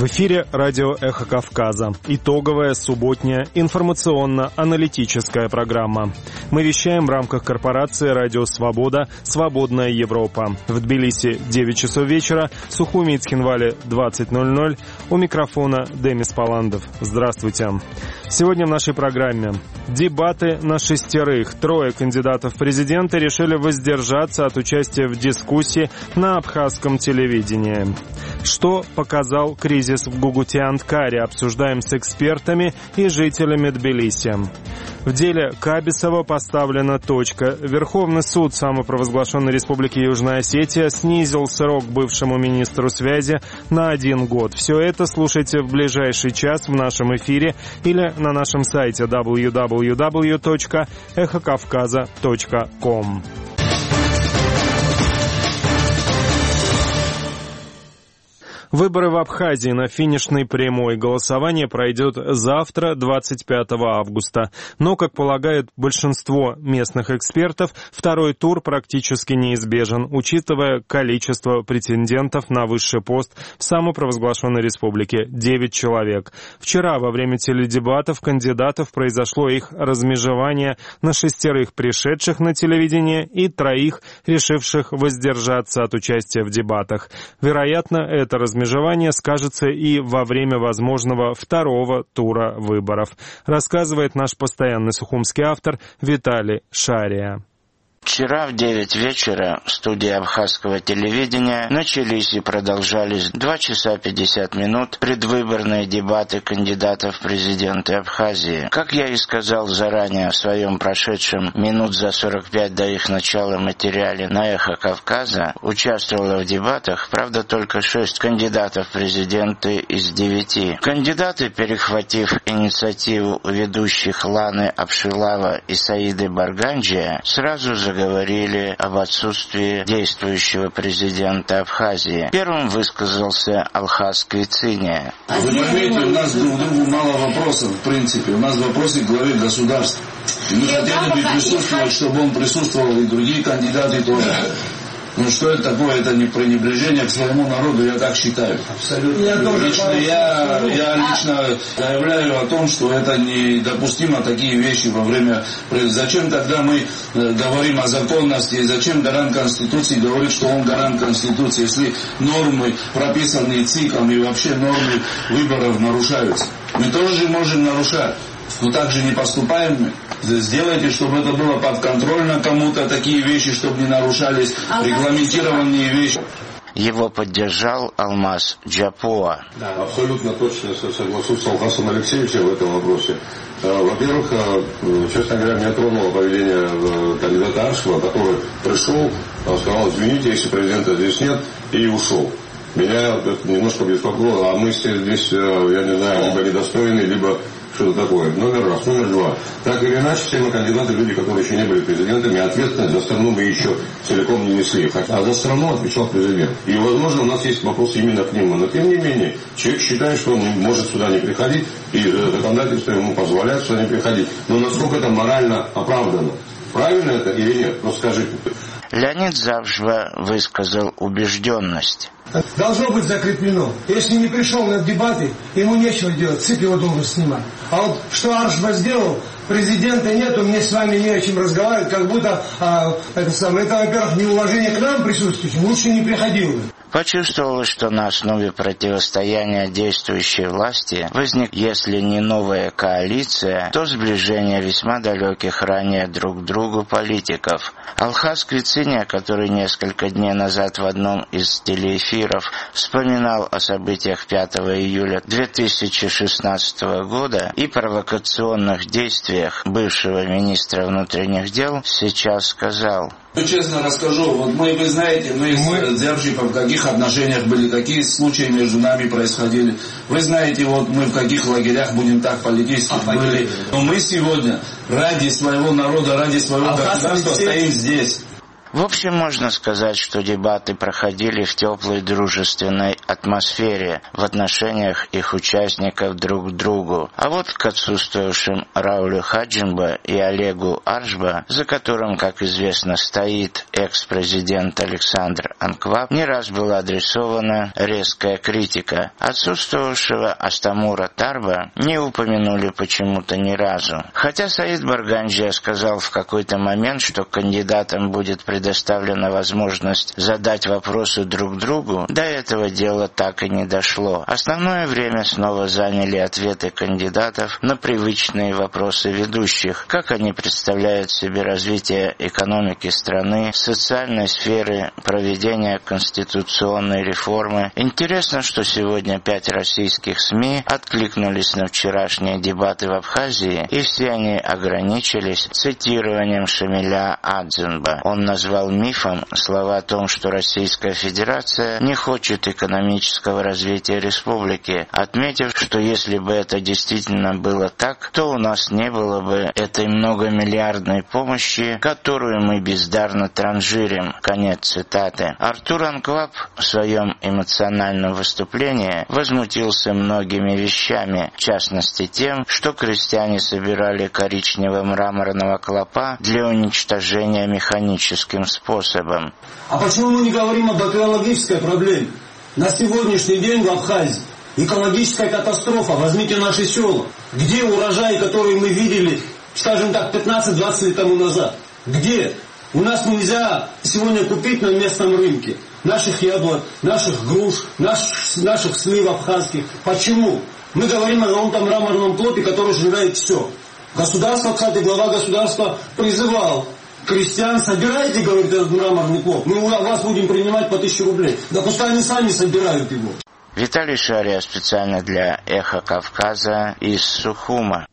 эфире радио «Эхо Кавказа». Итоговая субботняя информационно-аналитическая программа. Мы вещаем в рамках корпорации «Радио Свобода. Свободная Европа». В Тбилиси 9 часов вечера, в Сухуми и Цхинвале 20:00. У микрофона Демис Паландов. Здравствуйте. Сегодня в нашей программе дебаты на 6. 3 кандидатов в президенты решили воздержаться от участия в дискуссии на абхазском телевидении. Что показал кризис в Гугутианткаре, обсуждаем с экспертами и жителями Тбилиси. В деле Кабисова поставлена точка. Верховный суд самопровозглашенной Республики Южная Осетия снизил срок бывшему министру связи на 1 год. Все это слушайте в ближайший час в нашем эфире или на нашем сайте www.эхокавказа.ком. Выборы в Абхазии на финишной прямой. Голосование пройдет завтра, 25 августа. Но, как полагает большинство местных экспертов, второй тур практически неизбежен, учитывая количество претендентов на высший пост в самопровозглашенной республике – 9 человек. Вчера во время теледебатов кандидатов произошло их размежевание на 6 пришедших на телевидение и 3 решивших воздержаться от участия в дебатах. Вероятно, это размежевание скажется и во время возможного второго тура выборов, рассказывает наш постоянный сухумский автор Виталий Шария. Вчера в 9 вечера в студии абхазского телевидения начались и продолжались 2 часа 50 минут предвыборные дебаты кандидатов в президенты Абхазии. Как я и сказал заранее в своем прошедшем минут за 45 до их начала материале на «Эхо Кавказа», участвовало в дебатах, правда, только 6 кандидатов в президенты из 9. Кандидаты, перехватив инициативу у ведущих Ланы Абшилава и Саиды Барганджия, сразу заговорили об отсутствии действующего президента Абхазии. Первым высказался Алхаз Квициния. Вы поймете, у нас друг к другу мало вопросов, в принципе. У нас вопросы к главе государства. И мы хотели бы присутствовать, чтобы он присутствовал, и другие кандидаты тоже. Ну что это такое? Это не пренебрежение к своему народу, я так считаю. Абсолютно. Я лично заявляю о том, что это недопустимо, такие вещи во время... Зачем тогда мы говорим о законности, зачем гарант Конституции говорит, что он гарант Конституции, если нормы, прописанные ЦИКом и вообще нормы выборов нарушаются? Мы тоже можем нарушать. Но так же не поступаем мы. Сделайте, чтобы это было подконтрольно кому-то, такие вещи, чтобы не нарушались регламентированные вещи. Его поддержал Алмаз Джапоа. Да, абсолютно точно соглашусь с Алхасом Алексеевичем в этом вопросе. Во-первых, честно говоря, меня тронуло поведение кандидата Аршева, который пришел, сказал: извините, если президента здесь нет, и ушел. Меня это немножко беспокоило, а мы здесь, я не знаю, либо недостойны, либо что-то такое. Номер раз. Номер два. Так или иначе, все мы кандидаты, люди, которые еще не были президентами, ответственность за страну мы еще целиком не несли. А за страну отвечал президент. И, возможно, у нас есть вопросы именно к нему. Но, тем не менее, человек считает, что он может сюда не приходить, и законодательство ему позволяет сюда не приходить. Но насколько это морально оправдано? Правильно это или нет? Ну, скажите. Леонид Завжва высказал убежденность. Должно быть закреплено. Если не пришел на дебаты, ему нечего делать, ЦИК его должен снимать. А вот что Аршева сделал, президента нету, мне с вами не о чем разговаривать, как будто это, во-первых, неуважение к нам присутствующим, лучше не приходил бы. Почувствовалось, что на основе противостояния действующей власти возник, если не новая коалиция, то сближение весьма далеких ранее друг к другу политиков. Алхаз Квициния, который несколько дней назад в одном из телеэфиров вспоминал о событиях 5 июля 2016 года и провокационных действиях бывшего министра внутренних дел, сейчас сказал: честно расскажу, вот вы знаете, мы с Дзержипом в каких отношениях были, какие случаи между нами происходили. Вы знаете, вот мы в каких лагерях, будем так политически были. Но мы сегодня ради своего народа, ради своего государства стоим здесь. В общем, можно сказать, что дебаты проходили в теплой дружественной атмосфере в отношениях их участников друг к другу. А вот к отсутствовавшим Раулю Хаджимба и Олегу Аршба, за которым, как известно, стоит экс-президент Александр Анкваб, не раз была адресована резкая критика. Отсутствовавшего Астамура Тарба не упомянули почему-то ни разу. Хотя Саид Барганджия сказал в какой-то момент, что кандидатам будет предоставлена возможность задать вопросы друг другу, до этого дела так и не дошло. Основное время снова заняли ответы кандидатов на привычные вопросы ведущих, как они представляют себе развитие экономики страны, социальной сферы, проведения конституционной реформы. Интересно, что сегодня 5 российских СМИ откликнулись на вчерашние дебаты в Абхазии, и все они ограничились цитированием Шамиля Адзенба. Он назвал мифом слова о том, что Российская Федерация не хочет экономического развития республики, отметив, что если бы это действительно было так, то у нас не было бы этой многомиллиардной помощи, которую мы бездарно транжирим. Конец цитаты. Артур Анкваб в своем эмоциональном выступлении возмутился многими вещами, в частности тем, что крестьяне собирали коричнево-мраморного клопа для уничтожения механическим способом. А почему мы не говорим об экологической проблеме? На сегодняшний день в Абхазии экологическая катастрофа. Возьмите наши села. Где урожаи, которые мы видели, скажем так, 15-20 лет тому назад? Где? У нас нельзя сегодня купить на местном рынке наших яблок, наших груш, наших слив абхазских. Почему? Мы говорим о золотом мраморном плоте, который сжирает все. Государство, кстати, глава государства призывал крестьян: собирайте, говорит, этот мраморный плод, мы у вас будем принимать по 1000 рублей. Да пускай они сами собирают его. Виталий Шария специально для «Эхо Кавказа» из Сухума.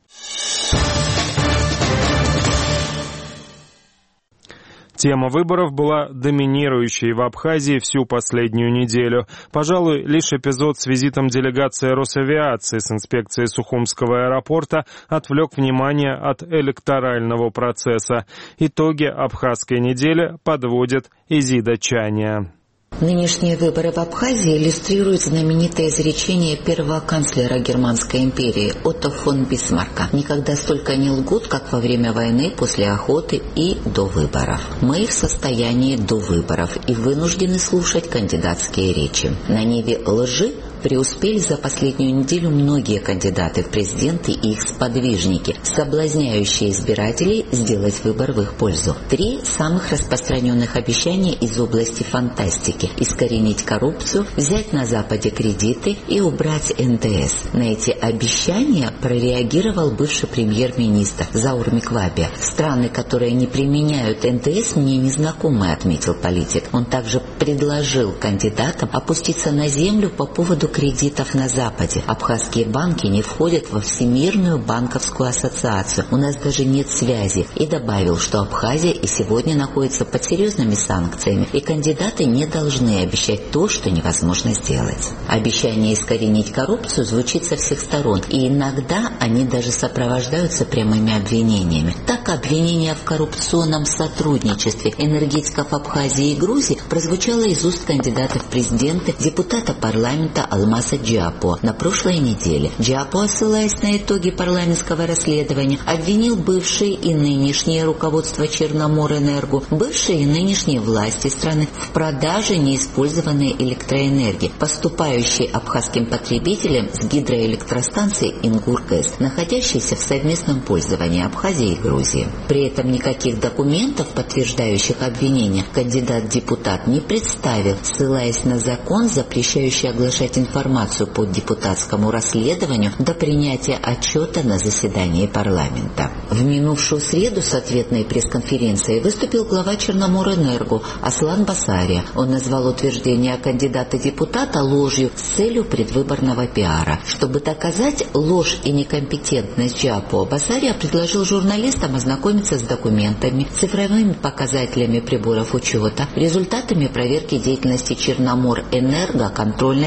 Тема выборов была доминирующей в Абхазии всю последнюю неделю. Пожалуй, лишь эпизод с визитом делегации Росавиации с инспекцией Сухумского аэропорта отвлек внимание от электорального процесса. Итоги абхазской недели подводит Изида Чаня. Нынешние выборы в Абхазии иллюстрируют знаменитое изречение первого канцлера Германской империи Отто фон Бисмарка: «Никогда столько не лгут, как во время войны, после охоты и до выборов». Мы в состоянии до выборов и вынуждены слушать кандидатские речи. На ниве лжи преуспели за последнюю неделю многие кандидаты в президенты и их сподвижники, соблазняющие избирателей сделать выбор в их пользу. 3 самых распространенных обещания из области фантастики: искоренить коррупцию, взять на Западе кредиты и убрать НДС. На эти обещания прореагировал бывший премьер-министр Заур Миквабия. «Страны, которые не применяют НДС, мне не знакомы», — отметил политик. Он также предложил кандидатам опуститься на землю по поводу кредитов на Западе. Абхазские банки не входят во Всемирную банковскую ассоциацию. У нас даже нет связи. И добавил, что Абхазия и сегодня находится под серьезными санкциями, и кандидаты не должны обещать то, что невозможно сделать. Обещание искоренить коррупцию звучит со всех сторон, и иногда они даже сопровождаются прямыми обвинениями. Так, обвинение в коррупционном сотрудничестве энергетиков Абхазии и Грузии прозвучало из уст кандидата в президенты, депутата парламента Алмаса Джиапо на прошлой неделе. Джиапо, ссылаясь на итоги парламентского расследования, обвинил бывшее и нынешнее руководство Черноморэнерго, бывшие и нынешние власти страны в продаже неиспользованной электроэнергии, поступающей абхазским потребителям с гидроэлектростанции Ингургэс, находящейся в совместном пользовании Абхазии и Грузии. При этом никаких документов, подтверждающих обвинения, кандидат-депутат не представил, ссылаясь на закон, запрещающий оглашать информацию по депутатскому расследованию до принятия отчета на заседании парламента. В минувшую среду с ответной пресс-конференцией выступил глава Черноморэнерго Аслан Басария. Он назвал утверждение кандидата-депутата ложью с целью предвыборного пиара. Чтобы доказать ложь и некомпетентность Джиапо, Басария предложил журналистам ознакомиться с документами, цифровыми показателями приборов учета, результатами проверки деятельности Черноморэнерго контрольной палаты,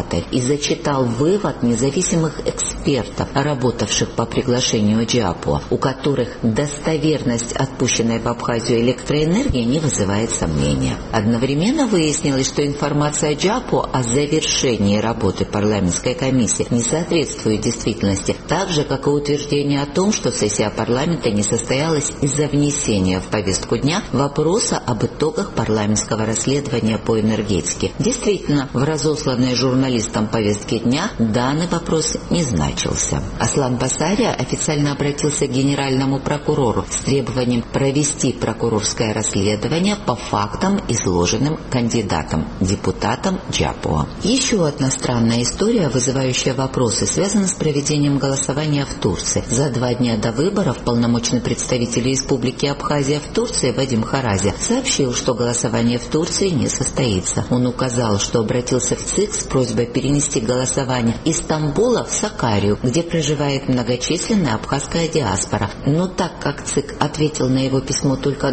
дебаты и зачитал вывод независимых экспертов, работавших по приглашению Джапуа, у которых достоверность отпущенной в Абхазию электроэнергии не вызывает сомнения. Одновременно выяснилось, что информация Джапуа о завершении работы парламентской комиссии не соответствует действительности, так же, как и утверждение о том, что сессия парламента не состоялась из-за внесения в повестку дня вопроса об итогах парламентского расследования по энергетике. Действительно, в разосланной журналистам повестке дня данный вопрос не значился. Аслан Басария официально обратился к генеральному прокурору с требованием провести прокурорское расследование по фактам, изложенным кандидатом, депутатом Джапуа. Еще одна странная история, вызывающая вопросы, связана с проведением голосования в Турции. За 2 дня до выборов полномочный представитель Республики Абхазия в Турции Вадим Харази сообщил, что голосование в Турции не состоится. Он указал, что обратился в ЦИК с просьбой перенести голосование из Стамбула в Сакарию, где проживает многочисленная абхазская диаспора. Но так как ЦИК ответил на его письмо только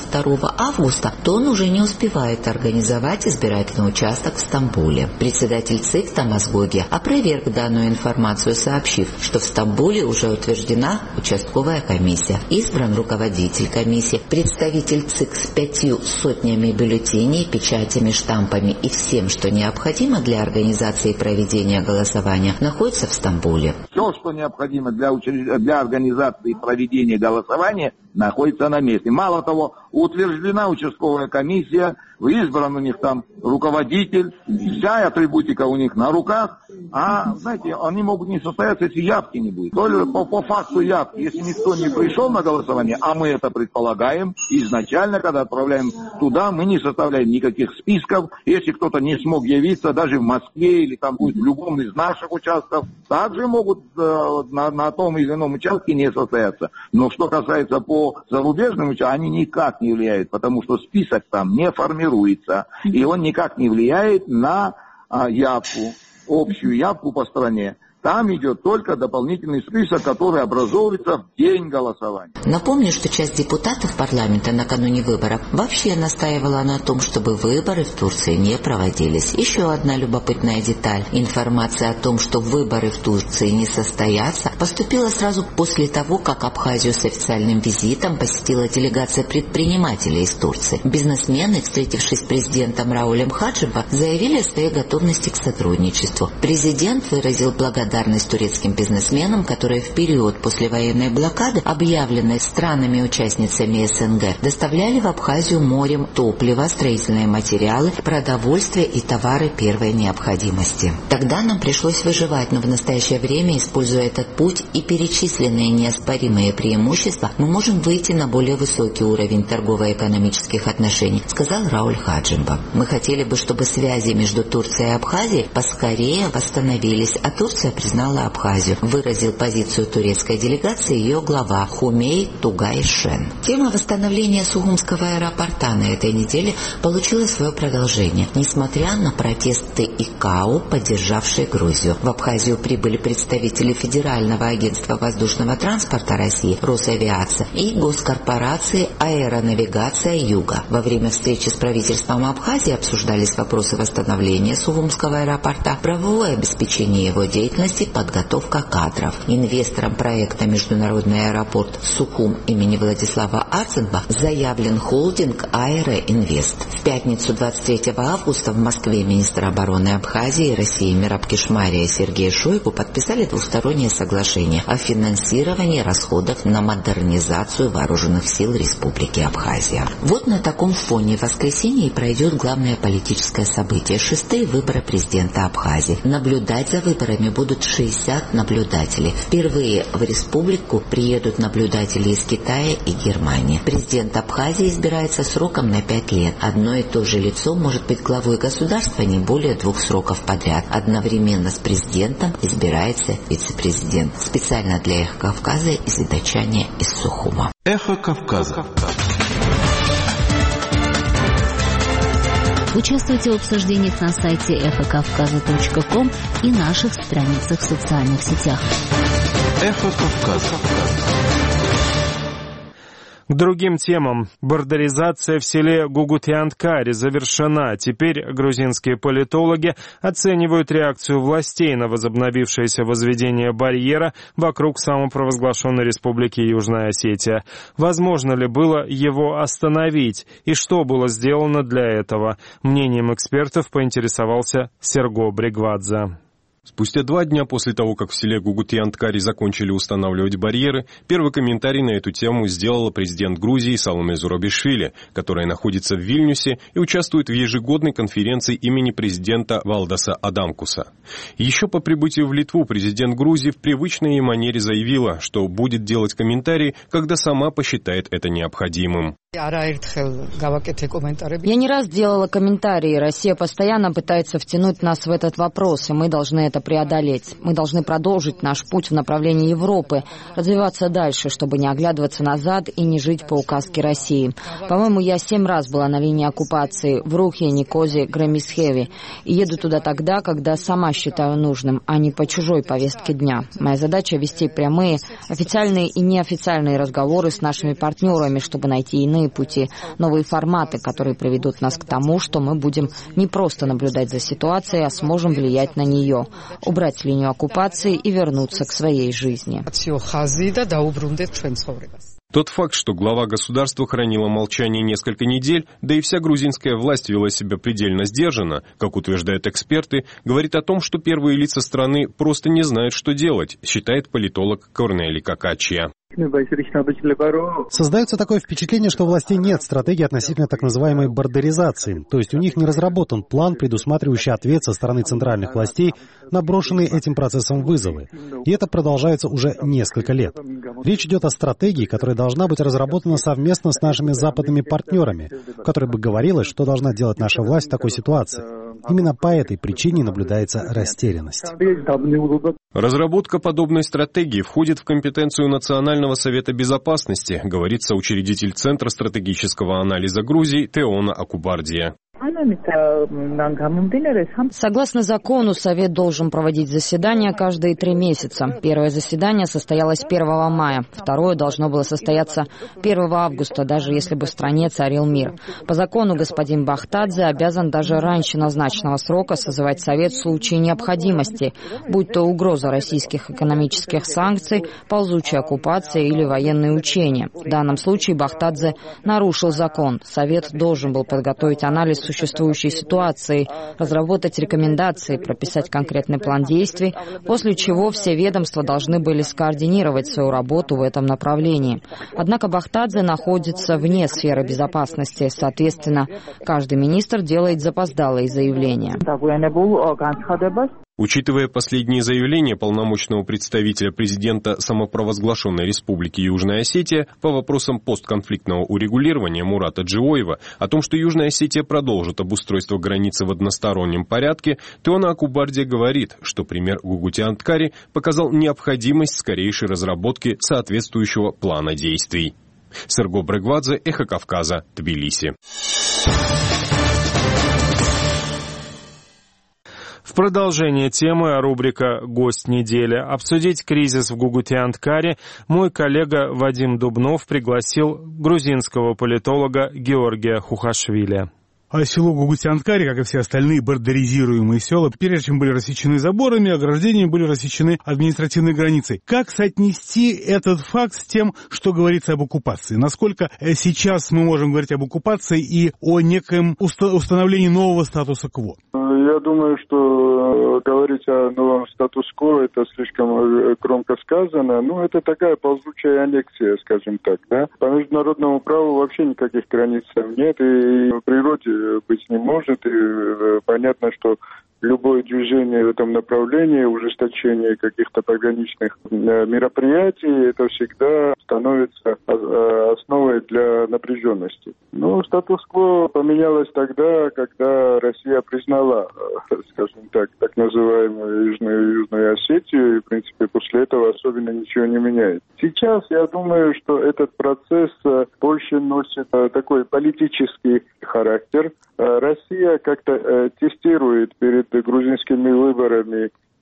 22 августа, то он уже не успевает организовать избирательный участок в Стамбуле. Председатель ЦИК Тамас Гоги опроверг данную информацию, сообщив, что в Стамбуле уже утверждена участковая комиссия, избран руководитель комиссии, представитель ЦИК с 500 бюллетеней, печатями, штампами и всем, что необходимо для организации и проведения голосования, находится в Стамбуле. Все, что необходимо для организации и проведения голосования, находится на месте. Мало того, утверждена участковая комиссия, избран у них там руководитель, вся атрибутика у них на руках, а, знаете, они могут не состояться, если явки не будет. Только по факту явки, если никто не пришел на голосование, а мы это предполагаем, изначально, когда отправляем туда, мы не составляем никаких списков. Если кто-то не смог явиться, даже в Москве или там будет в любом из наших участков, также могут на том или ином участке не состояться. Но что касается по зарубежным участкам, они никак не влияют, потому что список там не формируется, и он никак не влияет на явку, общую явку по стране. Там идет только дополнительный список, который образовывается в день голосования. Напомню, что часть депутатов парламента накануне выборов вообще настаивала на том, чтобы выборы в Турции не проводились. Еще одна любопытная деталь. Информация о том, что выборы в Турции не состоятся, поступила сразу после того, как Абхазию с официальным визитом посетила делегация предпринимателей из Турции. Бизнесмены, встретившись с президентом Раулем Хаджибом, заявили о своей готовности к сотрудничеству. Президент выразил благодарность турецким бизнесменам, которые в период послевоенной блокады, объявленной странами-участницами СНГ, доставляли в Абхазию морем топливо, строительные материалы, продовольствие и товары первой необходимости. Тогда нам пришлось выживать, но в настоящее время, используя этот путь и перечисленные неоспоримые преимущества, мы можем выйти на более высокий уровень торгово-экономических отношений, сказал Рауль Хаджимба. Мы хотели бы, чтобы связи между Турцией и Абхазией поскорее восстановились, а Турция признала Абхазию, выразил позицию турецкой делегации ее глава Хумей Тугай-Шен. Тема восстановления Сугумского аэропорта на этой неделе получила свое продолжение, несмотря на протесты ИКАО, поддержавшие Грузию. В Абхазию прибыли представители Федерального агентства воздушного транспорта России Росавиация и госкорпорации Аэронавигация Юга. Во время встречи с правительством Абхазии обсуждались вопросы восстановления Сугумского аэропорта, правовое обеспечение его деятельности, подготовка кадров. Инвестором проекта «Международный аэропорт Сухум» имени Владислава Арценба заявлен холдинг «Аэроинвест». В пятницу 23 августа в Москве министр обороны Абхазии и России Мераб Кишмария и Сергей Шойгу подписали двустороннее соглашение о финансировании расходов на модернизацию вооруженных сил Республики Абхазия. Вот на таком фоне в воскресенье пройдет главное политическое событие – 6-е выборы президента Абхазии. Наблюдать за выборами будут 60 наблюдателей. Впервые в республику приедут наблюдатели из Китая и Германии. Президент Абхазии избирается сроком на 5 лет. Одно и то же лицо может быть главой государства не более 2 сроков подряд. Одновременно с президентом избирается вице-президент. Специально для «Эхо Кавказа» из Дачания из Сухума. Эхо Кавказа. Участвуйте в обсуждениях на сайте эхокавказа.ком и наших страницах в социальных сетях. Эхо Кавказа. К другим темам. Бордеризация в селе Гугутианткари завершена. Теперь грузинские политологи оценивают реакцию властей на возобновившееся возведение барьера вокруг самопровозглашенной республики Южная Осетия. Возможно ли было его остановить? И что было сделано для этого? Мнением экспертов поинтересовался Серго Бригвадзе. Спустя 2 дня после того, как в селе Гугутианткари закончили устанавливать барьеры, первый комментарий на эту тему сделала президент Грузии Саломе Зурабишвили, которая находится в Вильнюсе и участвует в ежегодной конференции имени президента Валдаса Адамкуса. Еще по прибытию в Литву президент Грузии в привычной ей манере заявила, что будет делать комментарии, когда сама посчитает это необходимым. Я не раз делала комментарии. Россия постоянно пытается втянуть нас в этот вопрос, и мы должны это преодолеть. Мы должны продолжить наш путь в направлении Европы, развиваться дальше, чтобы не оглядываться назад и не жить по указке России. По-моему, я 7 раз была на линии оккупации в Рухе, Никозе, Гремисхеве. И еду туда тогда, когда сама считаю нужным, а не по чужой повестке дня. Моя задача — вести прямые, официальные и неофициальные разговоры с нашими партнерами, чтобы найти иные пути, новые форматы, которые приведут нас к тому, что мы будем не просто наблюдать за ситуацией, а сможем влиять на нее, убрать линию оккупации и вернуться к своей жизни. Тот факт, что глава государства хранила молчание несколько недель, да и вся грузинская власть вела себя предельно сдержанно, как утверждают эксперты, говорит о том, что первые лица страны просто не знают, что делать, считает политолог Корнели Какачия. Создается такое впечатление, что у властей нет стратегии относительно так называемой бордеризации, то есть у них не разработан план, предусматривающий ответ со стороны центральных властей на брошенные этим процессом вызовы. И это продолжается уже несколько лет. Речь идет о стратегии, которая должна быть разработана совместно с нашими западными партнерами, в которой бы говорилось, что должна делать наша власть в такой ситуации. Именно по этой причине наблюдается растерянность. Разработка подобной стратегии входит в компетенцию Национального совета безопасности, говорит соучредитель Центра стратегического анализа Грузии Теона Акубардия. Согласно закону, Совет должен проводить заседания каждые 3 месяца. Первое заседание состоялось 1 мая, второе должно было состояться 1 августа, даже если бы в стране царил мир. По закону господин Бахтадзе обязан даже раньше назначенного срока созывать Совет в случае необходимости, будь то угроза российских экономических санкций, ползучая оккупация или военные учения. В данном случае Бахтадзе нарушил закон. Совет должен был подготовить анализ существующей ситуации, разработать рекомендации, прописать конкретный план действий, после чего все ведомства должны были скоординировать свою работу в этом направлении. Однако Бахтадзе находится вне сферы безопасности, соответственно, каждый министр делает запоздалые заявления. Учитывая последние заявления полномочного представителя президента самопровозглашенной Республики Южная Осетия по вопросам постконфликтного урегулирования Мурата Джиоева о том, что Южная Осетия продолжит обустройство границы в одностороннем порядке, Теона Акубардия говорит, что пример Гугутианткари показал необходимость скорейшей разработки соответствующего плана действий. Серго Бригвадзе, Эхо Кавказа, Тбилиси. В продолжение темы рубрика «Гость недели». Обсудить кризис в Гугутианткари мой коллега Вадим Дубнов пригласил грузинского политолога Георгия Хухашвили. Село Гугутианткари, как и все остальные бордеризируемые села, прежде чем были рассечены заборами, ограждениями, были рассечены административной границей. Как соотнести этот факт с тем, что говорится об оккупации? Насколько сейчас мы можем говорить об оккупации и о некоем установлении нового статуса-кво? Я думаю, что говорить о новом статус-кво это слишком громко сказано. Ну, это такая ползучая аннексия, скажем так, да. По международному праву вообще никаких границ нет, и в природе быть не может. И понятно, что любое движение в этом направлении, ужесточение каких-то пограничных мероприятий, это всегда становится основой для напряженности. Но статус-кво поменялось тогда, когда Россия признала, скажем так называемую Южную Осетию, и, в принципе, после этого особенно ничего не меняет. Сейчас я думаю, что этот процесс больше носит такой политический характер. Россия как-то тестирует перед грузинскими выборами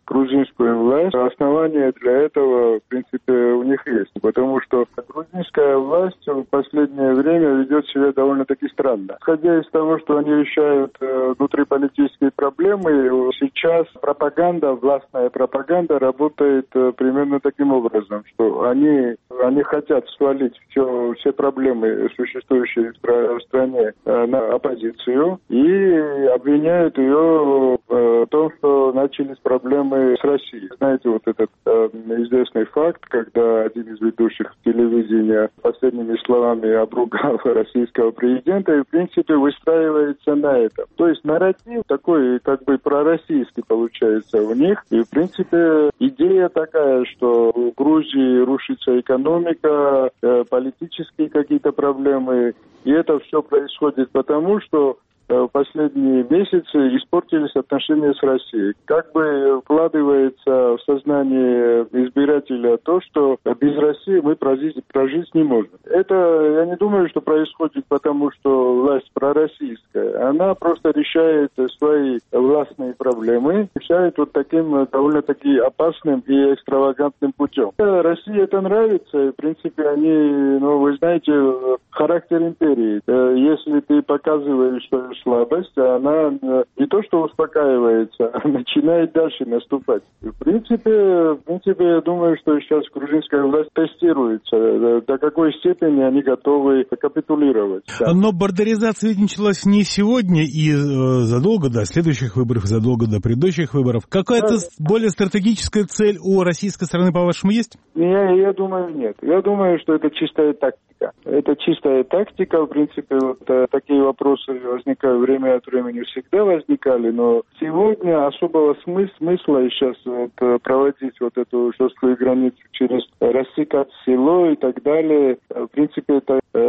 грузинскую власть, основания для этого, в принципе, у них есть. Потому что грузинская власть в последнее время ведет себя довольно-таки странно. Исходя из того, что они решают внутриполитические проблемы, сейчас пропаганда, властная пропаганда работает примерно таким образом, что они хотят свалить все проблемы, существующие в стране, на оппозицию и обвиняют ее в том, что начались проблемы с Россией. Знаете, вот этот известный факт, когда один из ведущих телевидения последними словами обругал российского президента и, в принципе, выстраивается на этом. То есть нарратив такой, как бы пророссийский получается у них. И, в принципе, идея такая, что в Грузии рушится экономика, политические какие-то проблемы. И это все происходит потому, что в последние месяцы испортились отношения с Россией. Как бы вкладывается в сознание избирателя то, что без России мы прожить не можем. Это, я не думаю, что происходит потому, что власть пророссийская. Она просто решает свои властные проблемы, решает вот таким довольно-таки опасным и экстравагантным путем. России это нравится, и, в принципе, они, вы знаете, характер империи. Если ты показываешь, что слабость, она не то что успокаивается, а начинает дальше наступать. В принципе, я думаю, что сейчас грузинская власть тестируется, до какой степени они готовы капитулировать. Да. Но бордеризация ведь началась не сегодня и задолго до следующих выборов, задолго до предыдущих выборов. Какая-то более стратегическая цель у российской стороны, по-вашему, есть? Я думаю, нет. Я думаю, что это чистая тактика. Это чистая тактика. В принципе, такие вопросы возникают время от времени, всегда возникали, но сегодня особого смысла сейчас проводить эту жесткую границу через рассекать село и так далее. В принципе,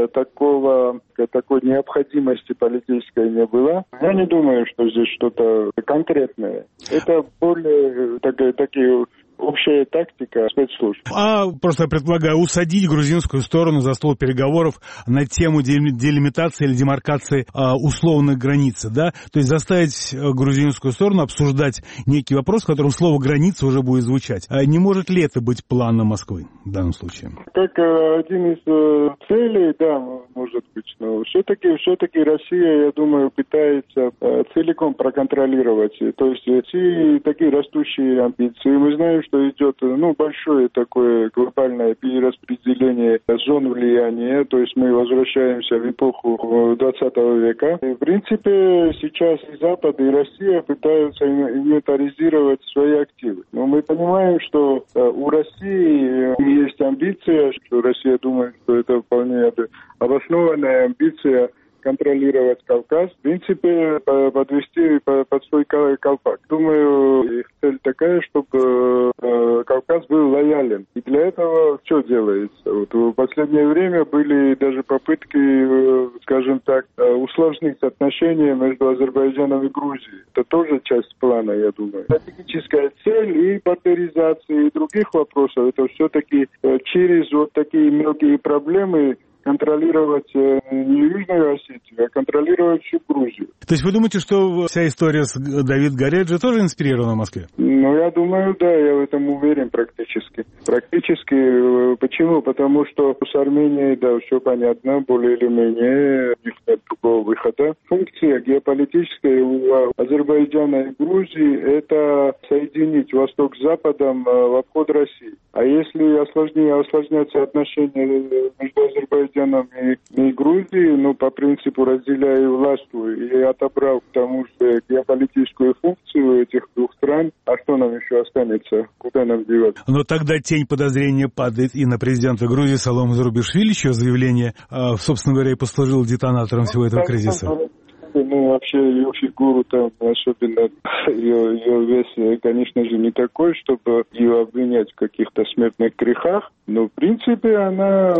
такой необходимости политической не было. Я не думаю, что здесь что-то конкретное. Это более такие общая тактика спецслужб. Просто предполагаю, усадить грузинскую сторону за стол переговоров на тему делимитации или демаркации условных границ, да? То есть заставить грузинскую сторону обсуждать некий вопрос, в котором слово «граница» уже будет звучать. Не может ли это быть планом Москвы в данном случае? Как один из целей, да, может быть, но все-таки Россия, я думаю, пытается целиком проконтролировать. То есть эти такие растущие амбиции. Мы знаем, что идет большое такое глобальное перераспределение зон влияния, то есть мы возвращаемся в эпоху 20 века. И, в принципе, сейчас и Запад, и Россия пытаются инвентаризировать свои активы. Но мы понимаем, что у России есть амбиция, что Россия думает, что это вполне обоснованная амбиция контролировать Кавказ, в принципе, подвести под свой колпак. Думаю, их цель такая, чтобы Кавказ был лоялен. И для этого все делается. В последнее время были даже попытки, скажем так, усложнить отношения между Азербайджаном и Грузией. Это тоже часть плана, я думаю. Стратегическая цель и бордеризация, и других вопросов, это все-таки через такие мелкие проблемы контролировать не Южную Осетию, а контролировать всю Грузию. То есть вы думаете, что вся история с Давид Гареджи тоже инспирирована в Москве? Я думаю, да, я в этом уверен практически. Почему? Потому что с Арменией, да, все понятно, более или менее, у них нет другого выхода. Функция геополитическая у Азербайджана и Грузии – это соединить Восток с Западом в обход России. А если осложнятся отношения между Азербайджаном и Грузией, по принципу разделяя властвуй и отобрав к тому же геополитическую функцию этих двух стран, а что нам еще останется? Куда нам деваться? Но тогда тень подозрения падает и на президента Грузии Салома Зурбишвили, чье заявление, собственно говоря, и послужило детонатором всего этого кризиса. Вообще ее фигуру там, особенно ее вес, конечно же, не такой, чтобы ее обвинять в каких-то смертных грехах. Но, в принципе, она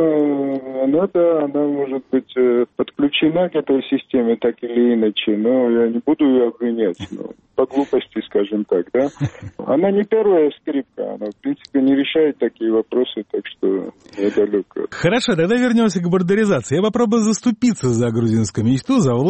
может быть подключена к этой системе так или иначе. Но я не буду ее обвинять. По глупости, скажем так, да. Она не первая скрипка. Она, в принципе, не решает такие вопросы, так что я далеко. Хорошо, тогда вернемся к бордеризации. Я попробую заступиться за грузинскую мечту, за власть.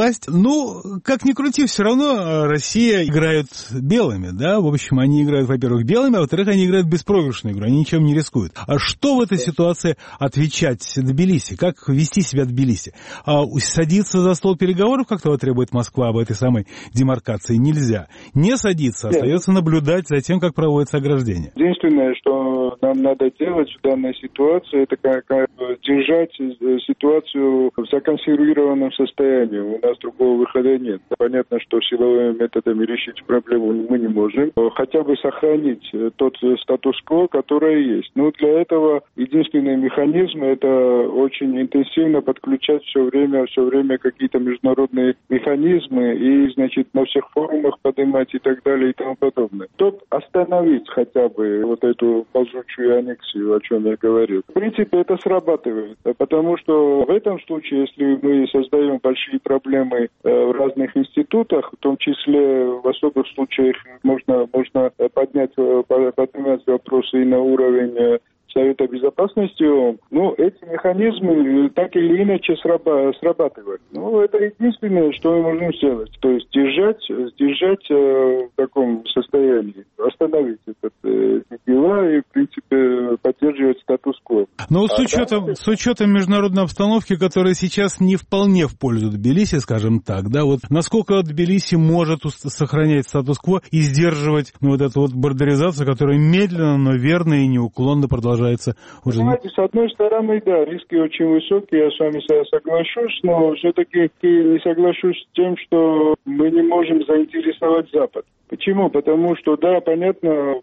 Как ни крути, все равно Россия играет белыми, да? В общем, они играют, во-первых, белыми, а во-вторых, они играют беспроигрышную игру, они ничем не рискуют. А что в этой ситуации отвечать Тбилиси? Как вести себя Тбилиси? Садиться за стол переговоров, как того требует Москва об этой самой демаркации, нельзя. Не садиться, остается наблюдать за тем, как проводится ограждение. Единственное, что нам надо делать в данной ситуации, это держать ситуацию в законсервированном состоянии. У нас другого выхода нет. Понятно, что силовыми методами решить проблему мы не можем. Хотя бы сохранить тот статус-кво, который есть. Но для этого единственный механизм — это очень интенсивно подключать все время какие-то международные механизмы и, значит, на всех форумах поднимать и так далее и тому подобное. Чтобы остановить хотя бы вот эту ползучую аннексию, о чем я говорил. В принципе, это срабатывает, потому что в этом случае, если мы создаем большие проблемы в разных институтах, в том числе в особых случаях можно поднимать вопросы и на уровень Совета Безопасности, эти механизмы так или иначе срабатывают. Это единственное, что мы можем сделать. То есть держать в таком состоянии, остановить эти дела и, в принципе, поддерживать статус-кво. Но с учетом международной обстановки, которая сейчас не вполне в пользу Тбилиси, скажем так, да, вот насколько Тбилиси может сохранять статус-кво и сдерживать эту бордеризацию, которая медленно, но верно и неуклонно продолжается уже. Понимаете, с одной стороны, да, риски очень высокие, я с вами соглашусь, но все-таки не соглашусь с тем, что мы не можем заинтересовать Запад. Почему? Потому что, да, понятны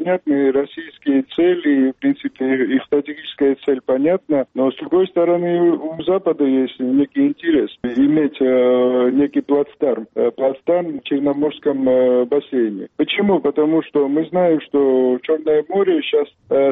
российские цели, в принципе, их стратегическая цель понятна, но, с другой стороны, у Запада есть некий интерес иметь некий плацдарм в Черноморском бассейне. Почему? Потому что мы знаем, что Черное море сейчас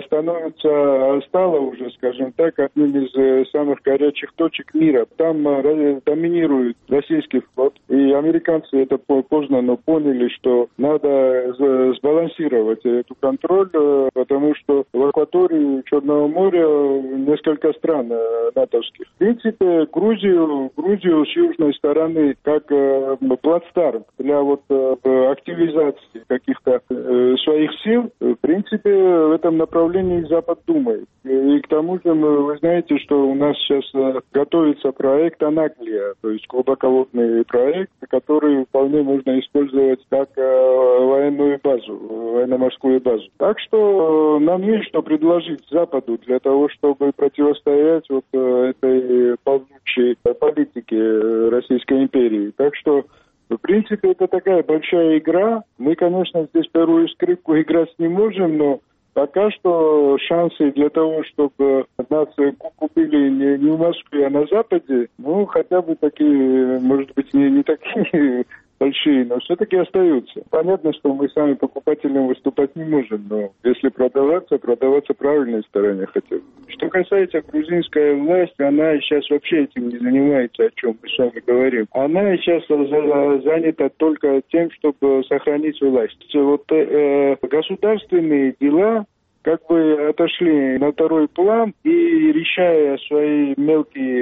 стало уже, скажем так, одним из самых горячих точек мира. Там доминирует российский флот, и американцы это поздно, но поняли, что надо сбалансировать этот контроль, потому что в акватории Черного моря несколько стран натовских. В принципе, Грузию с южной стороны как плацдарм для активизации каких-то своих сил, в принципе, в этом направлении Запад думает. И к тому же, вы знаете, что у нас сейчас готовится проект «Анаклия», то есть глубоководный проект, который вполне можно использовать как военную базу, военно-морскую базу. Так что нам есть что предложить Западу для того, чтобы противостоять этой ползучей политике Российской империи. Так что, в принципе, это такая большая игра. Мы, конечно, здесь первую скрипку играть не можем, но пока что шансы для того, чтобы нас купили не в Москве, а на Западе, хотя бы такие, может быть, не такие большие, но все-таки остаются. Понятно, что мы сами покупателям выступать не можем, но если продаваться правильной стороне хотя бы. Что касается грузинской власти, она сейчас вообще этим не занимается, о чем мы с вами говорим. Она сейчас занята только тем, чтобы сохранить власть. Государственные дела как бы отошли на второй план, и решая свои мелкие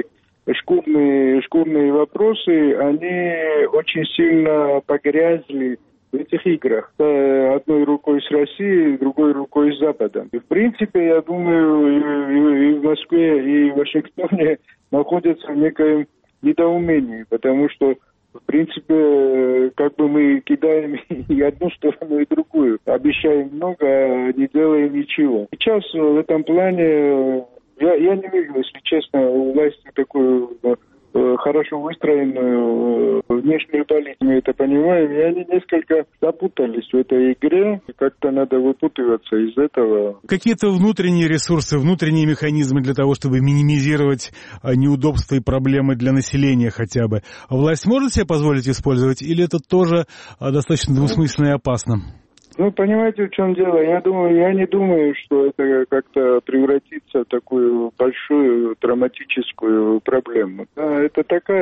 шкурные вопросы, они очень сильно погрязли в этих играх. Одной рукой с Россией, другой рукой с Западом. И, в принципе, я думаю, и в Москве, и в Вашингтоне находятся в некоем недоумении, потому что, в принципе, как бы мы кидаем и одну сторону, и другую. Обещаем много, а не делаем ничего. Сейчас в этом плане я не вижу, если честно, у власти такую хорошо выстроенную внешнюю политику. Мы это понимаем, и они несколько запутались в этой игре. Как-то надо выпутываться из этого. Какие-то внутренние ресурсы, внутренние механизмы для того, чтобы минимизировать неудобства и проблемы для населения хотя бы. Власть может себе позволить использовать, или это тоже достаточно двусмысленно и опасно? Понимаете, в чем дело? Я не думаю, что это как-то превратится в такую большую драматическую проблему. Да, это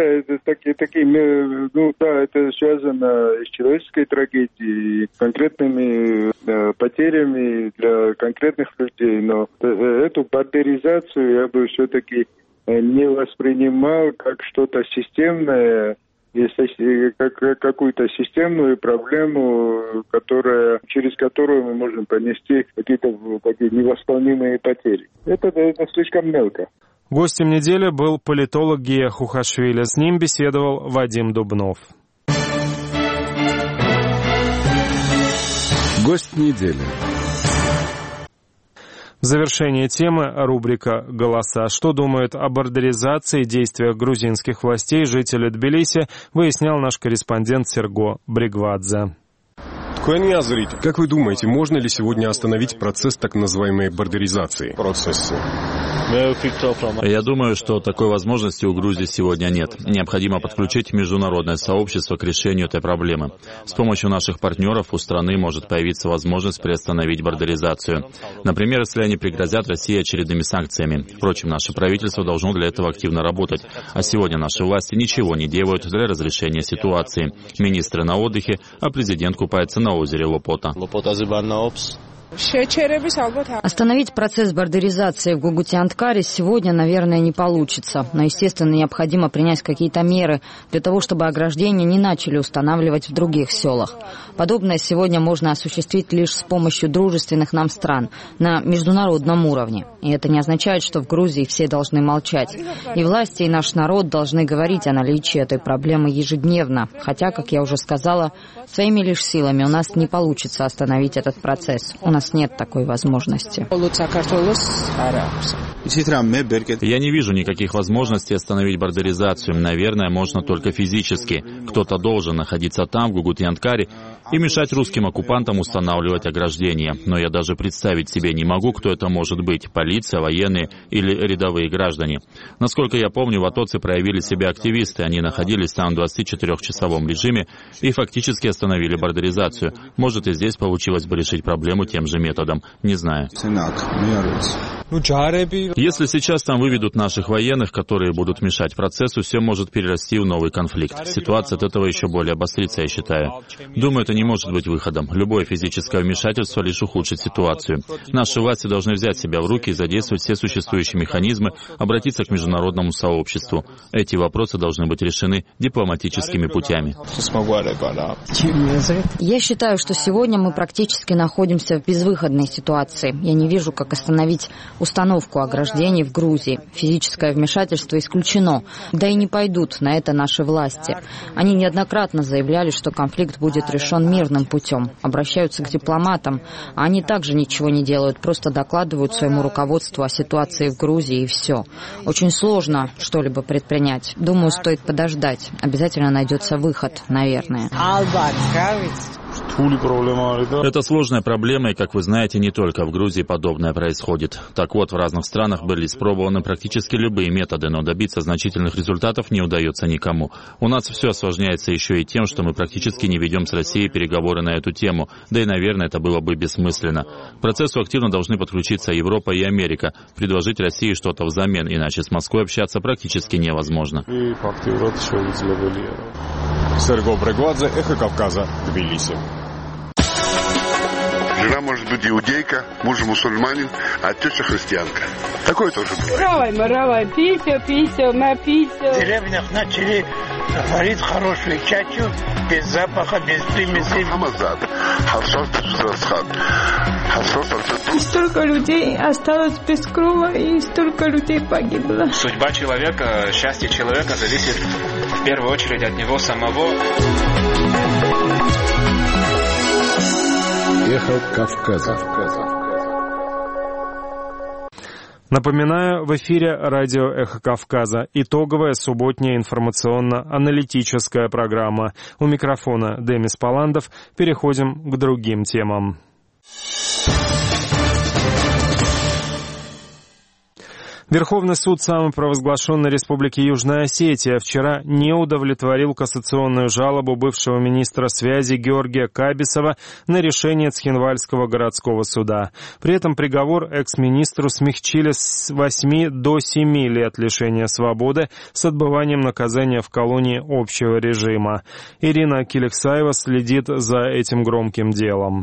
это связано с человеческой трагедией, конкретными потерями для конкретных людей, но эту бордеризацию я бы все-таки не воспринимал как что-то системное есть какую-то системную проблему, через которую мы можем понести какие-то такие невосполнимые потери. Это слишком мелко. Гостем недели был политолог Гия Хухашвили. С ним беседовал Вадим Дубнов. Гость недели. В завершение темы рубрика «Голоса». Что думают о бордеризации и действиях грузинских властей жители Тбилиси, выяснял наш корреспондент Серго Бригвадзе. Как вы думаете, можно ли сегодня остановить процесс так называемой бордеризации? Я думаю, что такой возможности у Грузии сегодня нет. Необходимо подключить международное сообщество к решению этой проблемы. С помощью наших партнеров у страны может появиться возможность приостановить бордеризацию. Например, если они пригрозят России очередными санкциями. Впрочем, наше правительство должно для этого активно работать. А сегодня наши власти ничего не делают для разрешения ситуации. Министры на отдыхе, а президент купается на озере Лопота. Остановить процесс бордеризации в Гугутианткаре сегодня, наверное, не получится. Но, естественно, необходимо принять какие-то меры для того, чтобы ограждения не начали устанавливать в других селах. Подобное сегодня можно осуществить лишь с помощью дружественных нам стран на международном уровне. И это не означает, что в Грузии все должны молчать. И власти, и наш народ должны говорить о наличии этой проблемы ежедневно. Хотя, как я уже сказала, своими лишь силами у нас не получится остановить этот процесс. У нас нет такой возможности. Я не вижу никаких возможностей остановить бордеризацию. Наверное, можно только физически. Кто-то должен находиться там, в Гугутианткаре, и мешать русским оккупантам устанавливать ограждения. Но я даже представить себе не могу, кто это может быть. Полиция, военные или рядовые граждане. Насколько я помню, в Атоце проявили себя активисты. Они находились там в 24-часовом режиме и фактически остановили бордеризацию. Может, и здесь получилось бы решить проблему тем же методом. Не знаю. Если сейчас там выведут наших военных, которые будут мешать процессу, все может перерасти в новый конфликт. Ситуация от этого еще более обострится, я считаю. Думаю, это не может быть выходом. Любое физическое вмешательство лишь ухудшит ситуацию. Наши власти должны взять себя в руки и задействовать все существующие механизмы, обратиться к международному сообществу. Эти вопросы должны быть решены дипломатическими путями. Я считаю, что сегодня мы практически находимся в безвыходной ситуации. Я не вижу, как остановить установку ограждений в Грузии. Физическое вмешательство исключено. Да и не пойдут на это наши власти. Они неоднократно заявляли, что конфликт будет решен мирным путем. Обращаются к дипломатам, а они также ничего не делают, просто докладывают своему руководству о ситуации в Грузии и все. Очень сложно что-либо предпринять. Думаю, стоит подождать. Обязательно найдется выход, наверное. Это сложная проблема, и, как вы знаете, не только в Грузии подобное происходит. Так вот, в разных странах были испробованы практически любые методы, но добиться значительных результатов не удается никому. У нас все осложняется еще и тем, что мы практически не ведем с Россией переговоры на эту тему, да и, наверное, это было бы бессмысленно. К процессу активно должны подключиться Европа и Америка, предложить России что-то взамен, иначе с Москвой общаться практически невозможно. Серго Бригвадзе, Эхо Кавказа, Тбилиси. Жена может быть иудейка, муж мусульманин, а теща христианка. Такое тоже бывает. Равай, писю, на писю. В деревнях начали варить хорошую чачу, без запаха, без примеси. И столько людей осталось без крова, и столько людей погибло. Судьба человека, счастье человека зависит в первую очередь от него самого. Эхо Кавказа. Напоминаю, в эфире радио «Эхо Кавказа» итоговая субботняя информационно-аналитическая программа. У микрофона Демис Паландов. Переходим к другим темам. Верховный суд самопровозглашенной Республики Южная Осетия вчера не удовлетворил кассационную жалобу бывшего министра связи Георгия Кабисова на решение Цхинвальского городского суда. При этом приговор экс-министру смягчили с 8 до 7 лет лишения свободы с отбыванием наказания в колонии общего режима. Ирина Киликсаева следит за этим громким делом.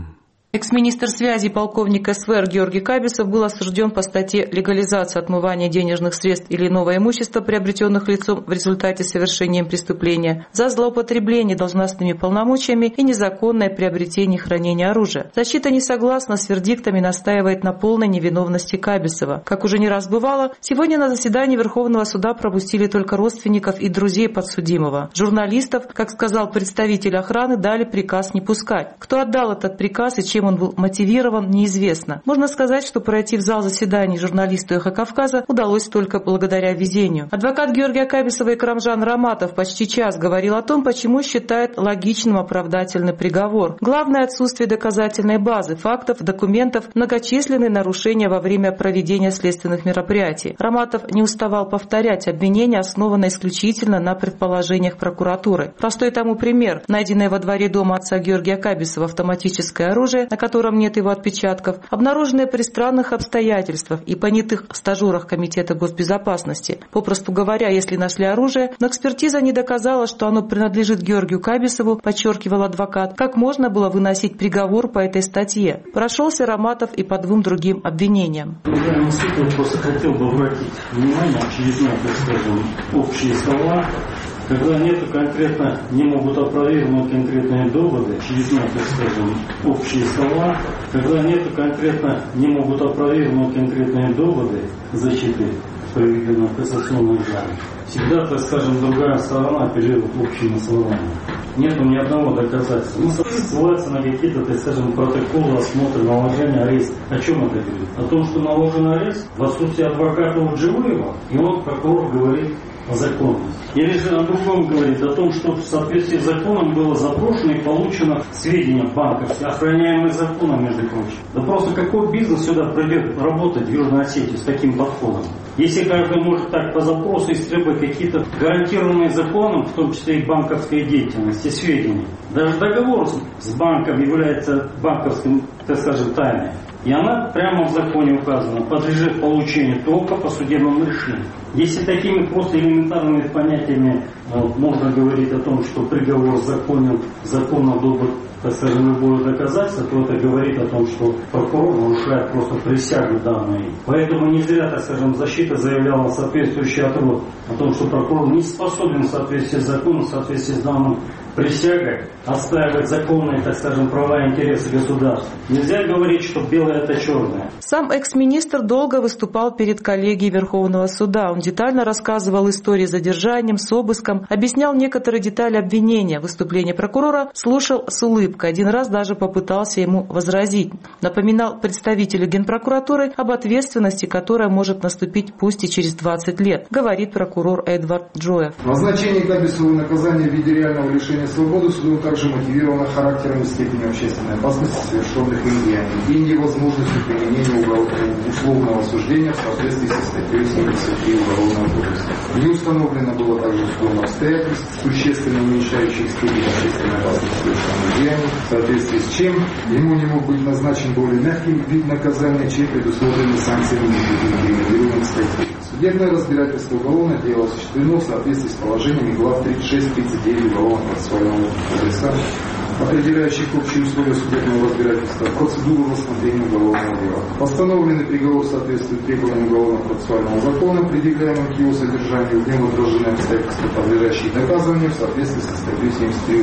Экс-министр связи полковник СВР Георгий Кабисов был осужден по статье «Легализация отмывания денежных средств или иного имущества, приобретенных лицом в результате совершения преступления, за злоупотребление должностными полномочиями и незаконное приобретение и хранение оружия». Защита не согласна с вердиктами и настаивает на полной невиновности Кабисова. Как уже не раз бывало, сегодня на заседании Верховного суда пропустили только родственников и друзей подсудимого. Журналистов, как сказал представитель охраны, дали приказ не пускать. Кто отдал этот приказ и чем он был мотивирован, неизвестно. Можно сказать, что пройти в зал заседаний журналисту «Эхо Кавказа» удалось только благодаря везению. Адвокат Георгия Кабисова Икрамжан Раматов почти час говорил о том, почему считает логичным оправдательный приговор. Главное — отсутствие доказательной базы, фактов, документов, многочисленные нарушения во время проведения следственных мероприятий. Раматов не уставал повторять: обвинение основано исключительно на предположениях прокуратуры. Простой тому пример: найденное во дворе дома отца Георгия Кабисова автоматическое оружие, на котором нет его отпечатков, обнаруженные при странных обстоятельствах и понятых стажерах Комитета госбезопасности. Попросту говоря, если нашли оружие, но экспертиза не доказала, что оно принадлежит Георгию Кабисову, подчеркивал адвокат, как можно было выносить приговор по этой статье? Прошелся Раматов и по двум другим обвинениям. Уважаемый суд, я просто хотел бы обратить внимание, очередной, так скажем, общие слова, когда нету конкретно, не могут опровергнуть конкретные доводы, очередной, так скажем, общие слова, когда нету конкретно, не могут опровергнуть конкретные доводы защиты проведенного кассационного жалобы. Всегда, так скажем, другая сторона апеллирует общими словами. Нету ни одного доказательства. Ссылается на какие-то, так скажем, протоколы, осмотры, наложения ареста. О чем это говорит? О том, что наложен арест в отсутствии адвоката Дживоева, и он, прокурор, говорит о законности. Или же о другом говорит, о том, что в соответствии с законом было запрошено и получено сведения банковские, охраняемые законом, между прочим. Да просто какой бизнес сюда придет работать в Южной Осетии с таким подходом? Если каждый может так по запросу истребовать какие-то гарантированные законом, в том числе и банковской деятельности, сведения. Даже договор с банком является банковским, так скажем, тайной. И она прямо в законе указана, подлежит получению только по судебному решению. Если такими просто элементарными понятиями можно говорить о том, что приговор законен, законно добр, так скажем, любое доказательство, то это говорит о том, что прокурор нарушает просто присягу данную. Поэтому не зря, так скажем, защита заявляла соответствующий отвод о том, что прокурор не способен в соответствии с законом, в соответствии с данным присягой отстаивать законные, так скажем, права и интересы государства. Нельзя говорить, что белое — это черное. Сам экс-министр долго выступал перед коллегией Верховного суда. Он детально рассказывал истории с задержанием, с обыском, объяснял некоторые детали обвинения. Выступление прокурора слушал с улыбкой. Один раз даже попытался ему возразить. Напоминал представителю Генпрокуратуры об ответственности, которая может наступить пусть и через 20 лет, говорит прокурор Эдвард Джоев. Назначение Кабисова наказания в виде реального лишения свободы судом также мотивировано характером и степенью общественной опасности совершенных им деяний и невозможностью применения условного осуждения в соответствии со статьей 73 Уголовного кодекса. Не установлено было также судом обстоятельств, существенно уменьшающих степень общественной опасности совершенных деяний, в соответствии с чем ему не мог быть назначен более мягкий вид наказания, чем предусмотрены санкциями инкриминированных статей. Судебное разбирательство уголовного дела осуществлено в соответствии с положениями глав 36-39 Уголовного процессуального кодекса, определяющих общие условия судебного разбирательства, процедуру рассмотрения уголовного дела. Постановленный приговор соответствует требованиям Уголовного процессуального закона, предъявляемым к его содержанию, в нем отражены обстоятельства, подлежащие доказыванию в соответствии со статьей 73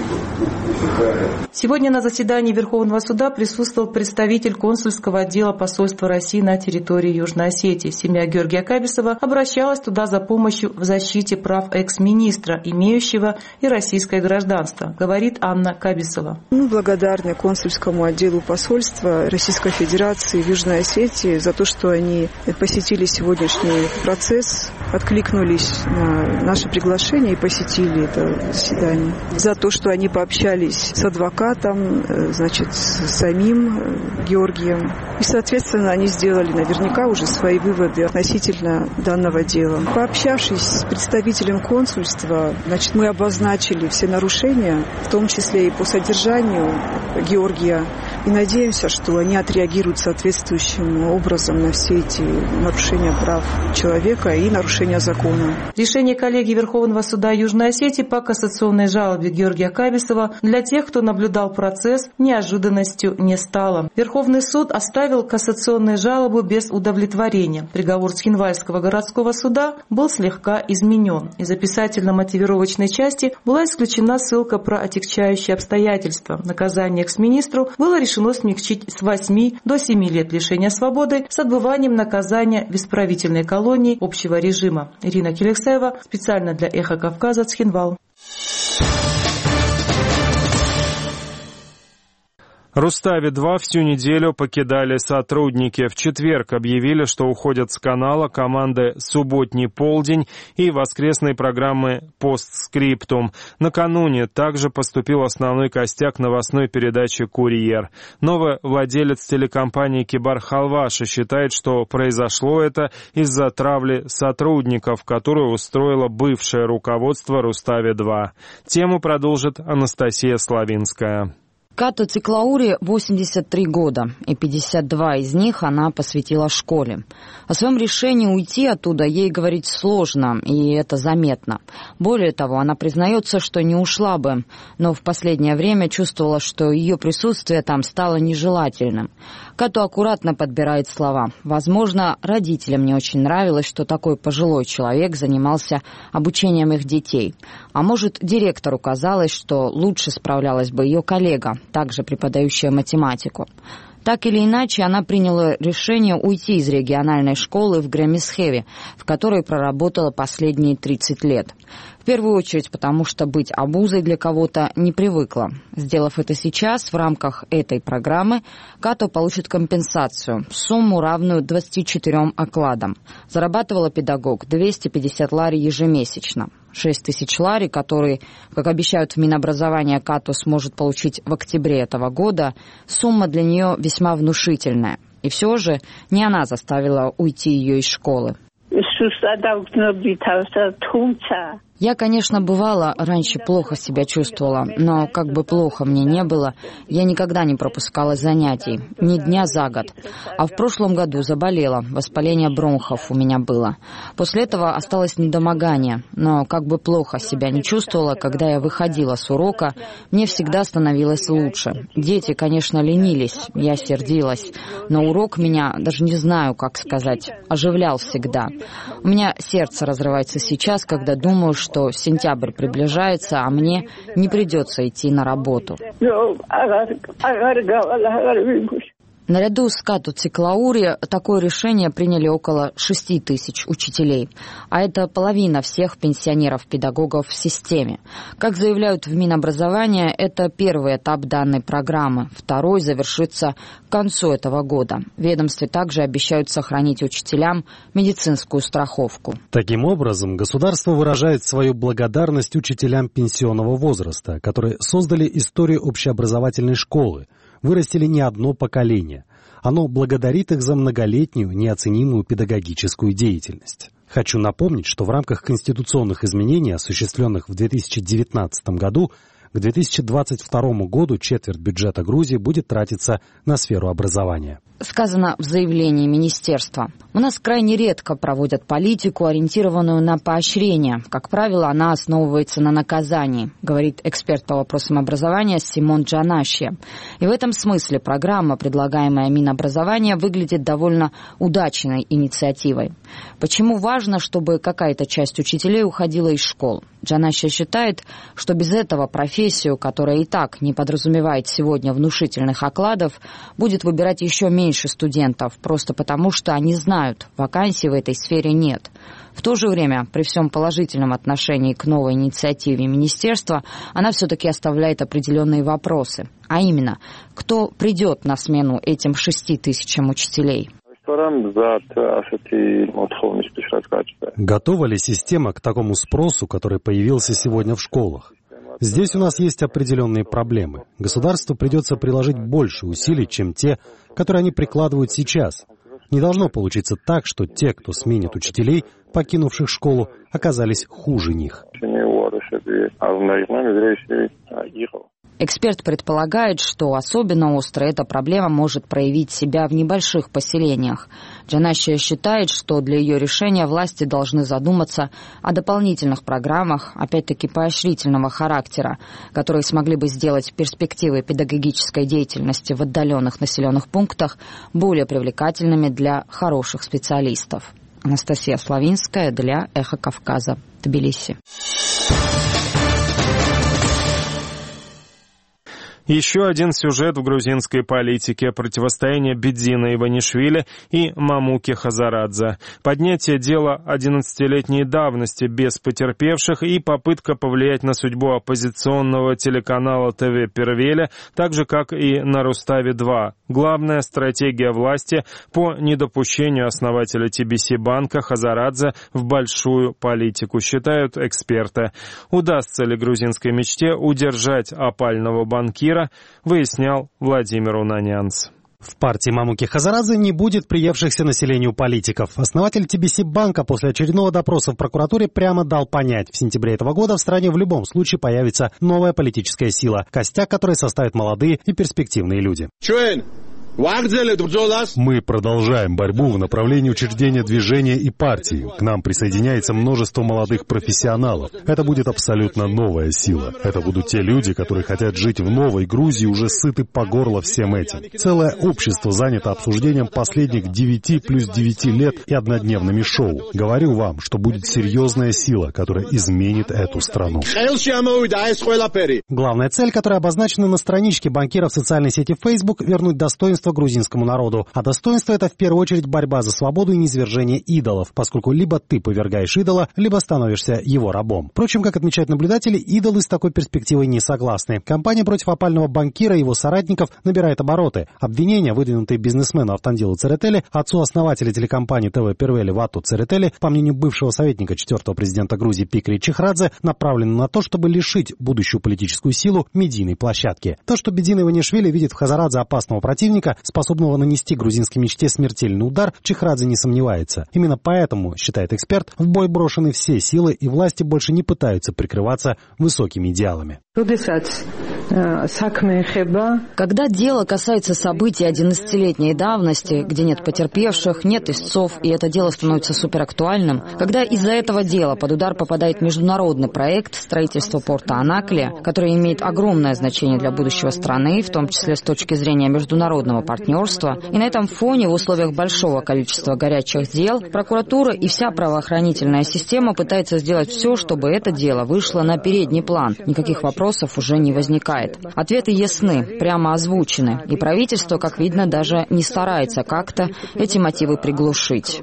УК РФ. Сегодня на заседании Верховного суда присутствовал представитель консульского отдела посольства России на территории Южной Осетии. Семья Георгия Кабисова обращалась туда за помощью в защите прав экс-министра, имеющего и российское гражданство, говорит Анна Кабисова. Мы благодарны консульскому отделу посольства Российской Федерации в Южной Осетии за то, что они посетили сегодняшний процесс, откликнулись на наше приглашение и посетили это заседание. За то, что они пообщались с адвокатом, значит, с самим Георгием. И, соответственно, они сделали наверняка уже свои выводы относительно данного дела. Пообщавшись с представителем консульства, значит, мы обозначили все нарушения, в том числе и по содержанию Георгия, И надеемся, что они отреагируют соответствующим образом на все эти нарушения прав человека и нарушения закона. Решение коллегии Верховного суда Южной Осетии по кассационной жалобе Георгия Кабисова для тех, кто наблюдал процесс, неожиданностью не стало. Верховный суд оставил кассационную жалобу без удовлетворения. Приговор Цхинвальского городского суда был слегка изменен. Из описательно-мотивировочной части была исключена ссылка про отягчающие обстоятельства. Наказание экс-министру было решено смягчить с 8 до 7 лет лишения свободы с отбыванием наказания в исправительной колонии общего режима. Ирина Келексаева, специально для «Эхо Кавказа», Цхинвал. Рустави-2 всю неделю покидали сотрудники. В четверг объявили, что уходят с канала команды «Субботний полдень» и воскресной программы «Постскриптум». Накануне также поступил основной костяк новостной передачи «Курьер». Новый владелец телекомпании Кибар Халваши считает, что произошло это из-за травли сотрудников, которую устроило бывшее руководство Рустави-2. Тему продолжит Анастасия Славинская. Като Циклаури 83 года, и 52 из них она посвятила школе. О своем решении уйти оттуда ей говорить сложно, и это заметно. Более того, она признается, что не ушла бы, но в последнее время чувствовала, что ее присутствие там стало нежелательным. Като аккуратно подбирает слова. Возможно, родителям не очень нравилось, что такой пожилой человек занимался обучением их детей. А может, директору казалось, что лучше справлялась бы ее коллега, также преподающая математику. Так или иначе, она приняла решение уйти из региональной школы в Гремисхеве, в которой проработала последние 30 лет. В первую очередь, потому что быть обузой для кого-то не привыкла. Сделав это сейчас, в рамках этой программы, Като получит компенсацию, сумму, равную 24 окладам. Зарабатывала педагог 250 лари ежемесячно. 6 тысяч лари, которые, как обещают в Минобразования, Като сможет получить в октябре этого года, сумма для нее весьма внушительная. И все же не она заставила уйти ее из школы. Я, конечно, бывало, раньше плохо себя чувствовала, но как бы плохо мне не было, я никогда не пропускала занятий, ни дня за год. А в прошлом году заболела, воспаление бронхов у меня было. После этого осталось недомогание, но как бы плохо себя не чувствовала, когда я выходила с урока, мне всегда становилось лучше. Дети, конечно, ленились, я сердилась, но урок меня, даже не знаю, как сказать, оживлял всегда. У меня сердце разрывается сейчас, когда думаю, что сентябрь приближается, а мне не придется идти на работу. Наряду с Като Циклаури такое решение приняли около 6 тысяч учителей, а это половина всех пенсионеров-педагогов в системе. Как заявляют в Минобразования, это первый этап данной программы, второй завершится к концу этого года. В ведомстве также обещают сохранить учителям медицинскую страховку. Таким образом, государство выражает свою благодарность учителям пенсионного возраста, которые создали историю общеобразовательной школы, вырастили не одно поколение. Оно благодарит их за многолетнюю, неоценимую педагогическую деятельность. Хочу напомнить, что в рамках конституционных изменений, осуществленных в 2019 году, к 2022 году четверть бюджета Грузии будет тратиться на сферу образования. Сказано в заявлении министерства. У нас крайне редко проводят политику, ориентированную на поощрение. Как правило, она основывается на наказании, говорит эксперт по вопросам образования Симон Джанашья. И в этом смысле программа, предлагаемая Минобразования, выглядит довольно удачной инициативой. Почему важно, чтобы какая-то часть учителей уходила из школ? Джанашья считает, что без этого профессию, которая и так не подразумевает сегодня внушительных окладов, будет выбирать еще меньше студентов, просто потому что они знают, вакансий в этой сфере нет. В то же время, при всем положительном отношении к новой инициативе министерства, она все-таки оставляет определенные вопросы. А именно, кто придет на смену этим 6 тысячам учителей? Готова ли система к такому спросу, который появился сегодня в школах? Здесь у нас есть определенные проблемы. Государству придется приложить больше усилий, чем те, которые они прикладывают сейчас. Не должно получиться так, что те, кто сменит учителей, покинувших школу, оказались хуже них. Эксперт предполагает, что особенно остро эта проблема может проявить себя в небольших поселениях. Джанащия считает, что для ее решения власти должны задуматься о дополнительных программах, опять-таки поощрительного характера, которые смогли бы сделать перспективы педагогической деятельности в отдаленных населенных пунктах более привлекательными для хороших специалистов. Анастасия Славинская для «Эхо Кавказа», Тбилиси. Еще один сюжет в грузинской политике – противостояние Бедзина Иванишвили и Мамуки Хазарадзе. Поднятие дела 11-летней давности без потерпевших и попытка повлиять на судьбу оппозиционного телеканала ТВ Первеля, так же, как и на Рустави-2. Главная стратегия власти по недопущению основателя TBC-банка Хазарадзе в большую политику, считают эксперты. Удастся ли грузинской мечте удержать опального банкира, выяснял Владимир Унанянц. В партии Мамуки Хазарадзе не будет приевшихся населению политиков. Основатель TBC-банка после очередного допроса в прокуратуре прямо дал понять, в сентябре этого года в стране в любом случае появится новая политическая сила, костяк которой составят молодые и перспективные люди. Мы продолжаем борьбу в направлении учреждения движения и партии. К нам присоединяется множество молодых профессионалов. Это будет абсолютно новая сила. Это будут те люди, которые хотят жить в новой Грузии, уже сыты по горло всем этим. Целое общество занято обсуждением последних 9 плюс 9 лет и однодневными шоу. Говорю вам, что будет серьезная сила, которая изменит эту страну. Главная цель, которая обозначена на страничке банкира в социальной сети Facebook, вернуть достоинство грузинскому народу. А достоинство — это в первую очередь борьба за свободу и низвержение идолов, поскольку либо ты повергаешь идола, либо становишься его рабом. Впрочем, как отмечают наблюдатели, идолы с такой перспективой не согласны. Кампания против опального банкира и его соратников набирает обороты. Обвинения, выдвинутые бизнесмену Автандилу Церетели, отцу-основателя телекомпании ТВ Первели Вату Церетели, по мнению бывшего советника 4-го президента Грузии Пикри Чихрадзе, направлены на то, чтобы лишить будущую политическую силу медийной площадки. То, что Бедзин Иванишвили видит в Хазарадзе опасного противника, способного нанести грузинской мечте смертельный удар, Чихрадзе не сомневается. Именно поэтому, считает эксперт, в бой брошены все силы, и власти больше не пытаются прикрываться высокими идеалами. Когда дело касается событий 11-летней давности, где нет потерпевших, нет истцов, и это дело становится суперактуальным, когда из-за этого дела под удар попадает международный проект строительства порта Анаклия, который имеет огромное значение для будущего страны, в том числе с точки зрения международного партнерства, и на этом фоне в условиях большого количества горячих дел прокуратура и вся правоохранительная система пытается сделать все, чтобы это дело вышло на передний план. Никаких вопросов уже не возникает. Ответы ясны, прямо озвучены, и правительство, как видно, даже не старается как-то эти мотивы приглушить.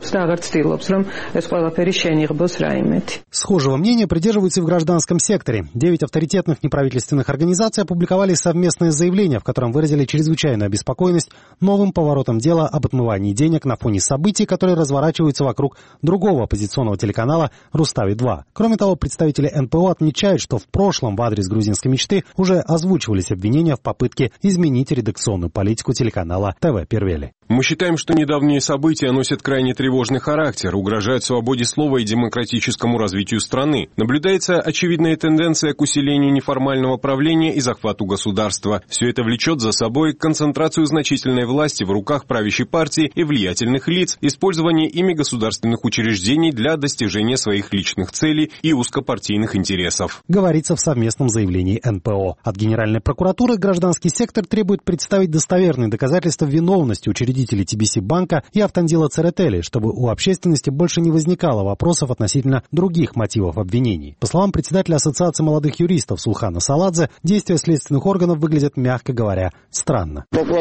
Схожего мнения придерживаются и в гражданском секторе. 9 авторитетных неправительственных организаций опубликовали совместное заявление, в котором выразили чрезвычайную обеспокоенность новым поворотом дела об отмывании денег на фоне событий, которые разворачиваются вокруг другого оппозиционного телеканала «Рустави-2». Кроме того, представители НПО отмечают, что в прошлом в адрес грузинской мечты уже озвучивались обвинения в попытке изменить редакционную политику телеканала ТВ Первели. Мы считаем, что недавние события носят крайне тревожный характер, угрожают свободе слова и демократическому развитию страны. Наблюдается очевидная тенденция к усилению неформального правления и захвату государства. Все это влечет за собой концентрацию значительной власти в руках правящей партии и влиятельных лиц, использование ими государственных учреждений для достижения своих личных целей и узкопартийных интересов. Говорится в совместном заявлении НПО. От Генеральной прокуратуры гражданский сектор требует представить достоверные доказательства виновности учредителей TBC-банка и Автандила Церетели, чтобы у общественности больше не возникало вопросов относительно других мотивов обвинений. По словам председателя Ассоциации молодых юристов Сулхана Саладзе, действия следственных органов выглядят, мягко говоря, странно.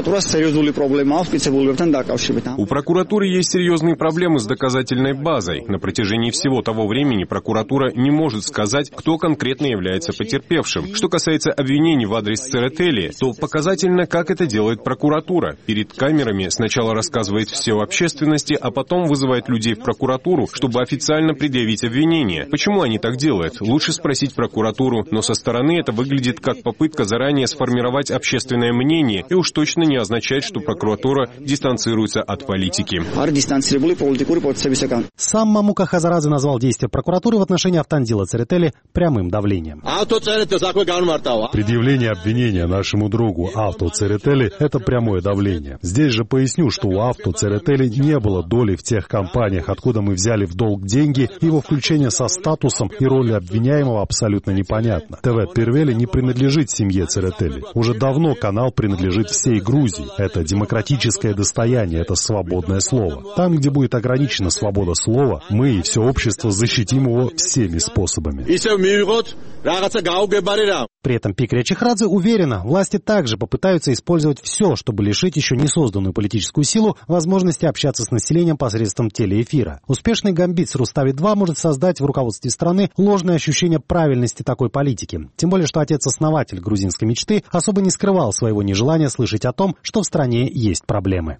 У прокуратуры есть серьезные проблемы с доказательной базой. На протяжении всего того времени прокуратура не может сказать, кто конкретно является потерпевшим. Что касается обвинений в адрес Церетели, то показательно, как это делает прокуратура. Перед камерами сначала рассказывает все общественности, а потом вызывает людей в прокуратуру, чтобы официально предъявить обвинение. Почему они так делают? Лучше спросить прокуратуру, но со стороны это выглядит как попытка заранее сформировать общественное мнение и уж точно не означает, что прокуратура дистанцируется от политики. Сам Мамука Хазарадзе назвал действия прокуратуры в отношении Автандила Церетели прямым давлением. Предъявляем Предъявление обвинения нашему другу Авто Церетели – это прямое давление. Здесь же поясню, что у Авто Церетели не было доли в тех компаниях, откуда мы взяли в долг деньги, его включение со статусом и ролью обвиняемого абсолютно непонятно. ТВ Первели не принадлежит семье Церетели. Уже давно канал принадлежит всей Грузии. Это демократическое достояние, это свободное слово. Там, где будет ограничена свобода слова, мы и все общество защитим его всеми способами. При этом Пикрия Чехрадзе уверена, власти также попытаются использовать все, чтобы лишить еще не созданную политическую силу возможности общаться с населением посредством телеэфира. Успешный гамбит с Рустави-2 может создать в руководстве страны ложное ощущение правильности такой политики. Тем более, что отец-основатель грузинской мечты особо не скрывал своего нежелания слышать о том, что в стране есть проблемы.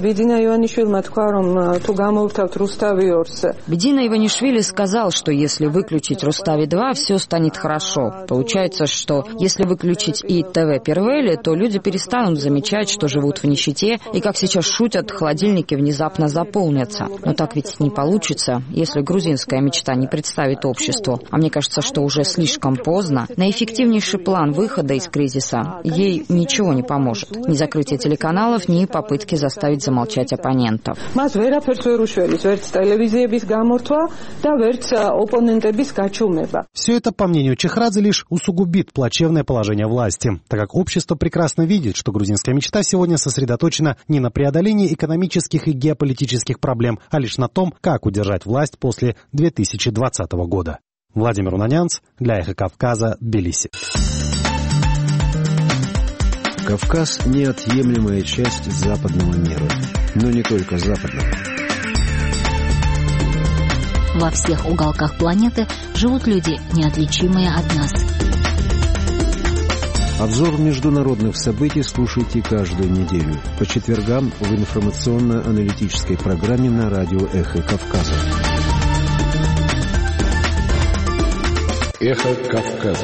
Бедина Иванишвили сказал, что если выключить Рустави-2, все станет хорошо. Получается, что если выключить и ТВ Первели, то люди перестанут замечать, что живут в нищете, и, как сейчас шутят, холодильники внезапно заполнятся. Но так ведь не получится, если грузинская мечта не представит обществу. А мне кажется, что уже слишком поздно. На эффективнейший план выхода из кризиса ей ничего не поможет. Ни закрытие телеканалов, ни попытки заставить замолчать оппонентов. Все это, по мнению Чехрадзе, лишь усугубит плачевное положение власти, так как общество прекрасно видит, что грузинская мечта сегодня сосредоточена не на преодолении экономических и геополитических проблем, а лишь на том, как удержать власть после 2020 года. Владимир Унанянц для «Эхо Кавказа», Тбилиси. Кавказ – неотъемлемая часть западного мира, но не только западного. Во всех уголках планеты живут люди, неотличимые от нас. Обзор международных событий слушайте каждую неделю по четвергам в информационно-аналитической программе на радио «Эхо Кавказа». «Эхо Кавказа».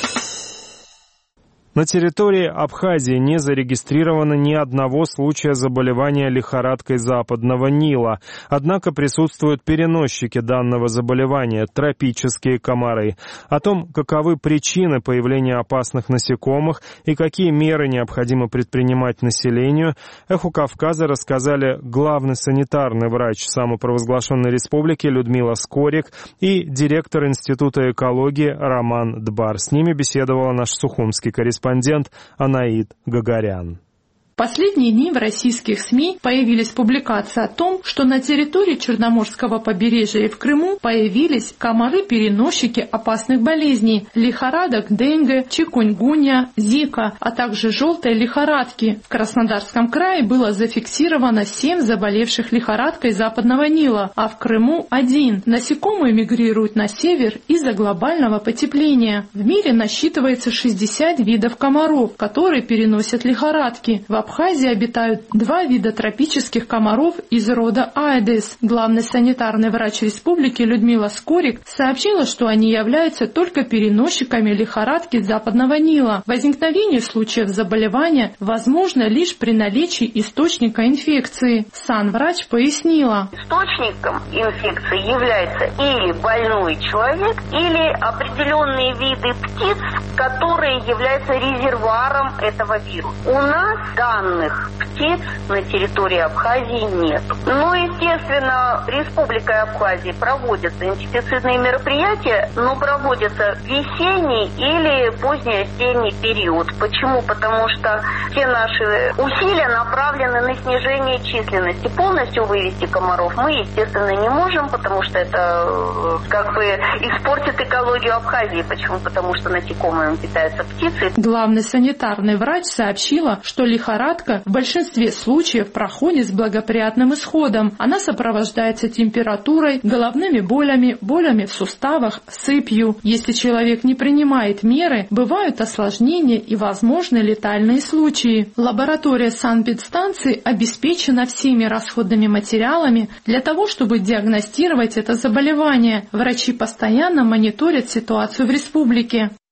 На территории Абхазии не зарегистрировано ни одного случая заболевания лихорадкой западного Нила. Однако присутствуют переносчики данного заболевания – тропические комары. О том, каковы причины появления опасных насекомых и какие меры необходимо предпринимать населению, «Эху Кавказа» рассказали главный санитарный врач самопровозглашенной республики Людмила Скорик и директор Института экологии Роман Дбар. С ними беседовала наш сухумский корреспондент Анаид Гагарян. В последние дни в российских СМИ появились публикации о том, что на территории Черноморского побережья и в Крыму появились комары-переносчики опасных болезней – лихорадок, денге, чикунгунья, зика, а также желтой лихорадки. В Краснодарском крае было зафиксировано 7 заболевших лихорадкой западного Нила, а в Крыму – 1. Насекомые мигрируют на север из-за глобального потепления. В мире насчитывается 60 видов комаров, которые переносят лихорадки. В Абхазии обитают 2 вида тропических комаров из рода Аэдес. Главный санитарный врач республики Людмила Скорик сообщила, что они являются только переносчиками лихорадки западного Нила. Возникновение случаев заболевания возможно лишь при наличии источника инфекции. Санврач пояснила. Источником инфекции является или больной человек, или определенные виды птиц, которые являются резервуаром этого вируса. У нас данных птиц на территории Абхазии нет. Но, естественно, Республикой Абхазия проводятся инсектицидные мероприятия, но проводятся в весенний или поздний осенний период. Почему? Потому что все наши усилия направлены на снижение численности. Полностью вывести комаров мы, естественно, не можем, потому что это как бы испортит экологию Абхазии. Почему? Потому что насекомыми питаются птицы. Главный санитарный врач сообщила, что лихорадка в большинстве случаев проходит с благоприятным исходом. Она сопровождается температурой, головными болями, болями в суставах, сыпью. Если человек не принимает меры, бывают осложнения и возможны летальные случаи. Лаборатория санэпидстанции обеспечена всеми расходными материалами для того, чтобы диагностировать это заболевание. Врачи постоянно мониторят ситуацию в республике.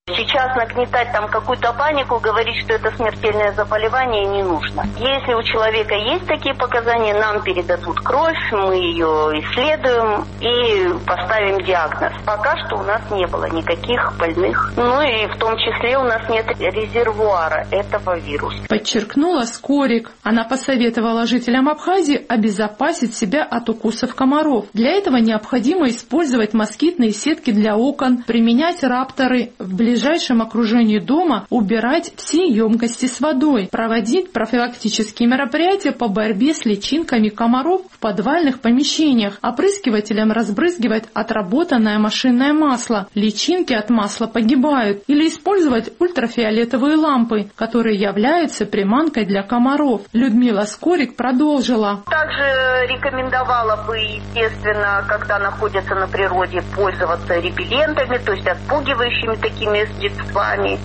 Сейчас нагнетать там какую-то панику, говорить, что это смертельное заболевание, не нужно. Если у человека есть такие показания, нам передадут кровь, мы ее исследуем и поставим диагноз. Пока что у нас не было никаких больных. Ну и в том числе у нас нет резервуара этого вируса. Подчеркнула Скорик. Она посоветовала жителям Абхазии обезопасить себя от укусов комаров. Для этого необходимо использовать москитные сетки для окон, применять рапторы в ближайшем окружении дома, убирать все емкости с водой, проводить профилактические мероприятия по борьбе с личинками комаров в подвальных помещениях, опрыскивателем разбрызгивать отработанное машинное масло. Личинки от масла погибают. Или использовать ультрафиолетовые лампы, которые являются приманкой для комаров. Людмила Скорик продолжила. Также рекомендовала бы, естественно, когда находятся на природе, пользоваться репеллентами, то есть отпугивающими такими средствами.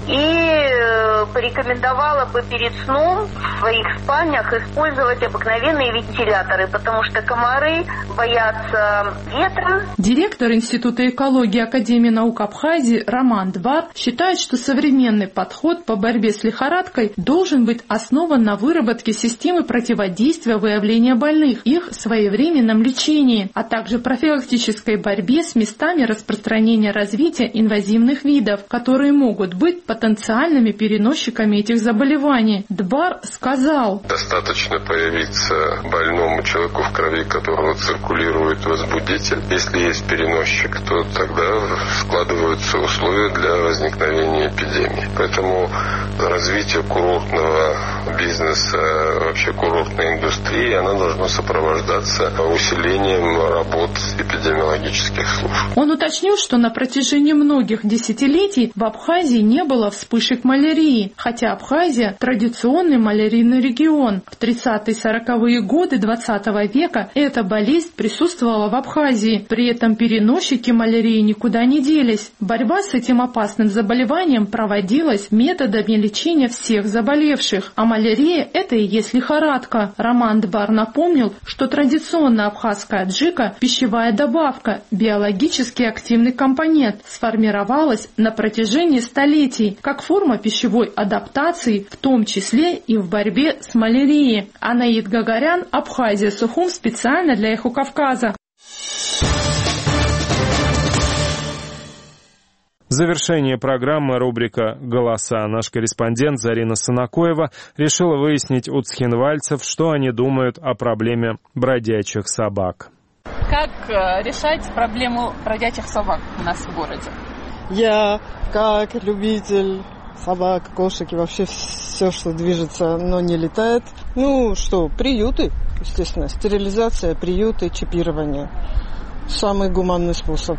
И порекомендовала бы перед сном в своих спальнях использовать обыкновенные вентиляторы, потому что комары боятся ветра. Директор Института экологии Академии наук Абхазии Роман Двар считает, что современный подход по борьбе с лихорадкой должен быть основан на выработке системы противодействия выявления больных, их своевременном лечении, а также профилактической борьбе с местами распространения развития инвазивных видов, которые могут быть потенциальными переносчиками этих заболеваний. Двар сказал: достаточно появиться больному человеку в крови, которого циркулирует возбудитель. Если есть переносчик, то тогда складываются условия для возникновения эпидемии. Поэтому развитие курортного бизнеса, вообще курортной индустрии, она должна сопровождаться усилением работ эпидемиологических служб. Он уточнил, что на протяжении многих десятилетий в Абхазии не было вспышек малярии, хотя Абхазия – традиционный малярийный регион. В 30-40-е годы 20 века эта болезнь присутствовала в Абхазии. При этом переносчики малярии никуда не делись. Борьба с этим опасным заболеванием проводилась методами лечения всех заболевших. А малярия – это и есть лихорадка. Роман Двар напомнил, что традиционная абхазская аджика – пищевая добавка, биологически активный компонент, сформировалась на протяжении столетий как форма пищевой адаптации, в том числе и в борьбе с малярией. Анаид Гагарян, Абхазия, Сухум, специально для Эхо Кавказа. В завершение программы рубрика «Голоса». Наш корреспондент Зарина Санакоева решила выяснить у цхинвальцев, что они думают о проблеме бродячих собак. Как решать проблему бродячих собак у нас в городе? Я, как любитель собак, кошек и вообще все, что движется, но не летает. Приюты, естественно, стерилизация, приюты, чипирование. Самый гуманный способ.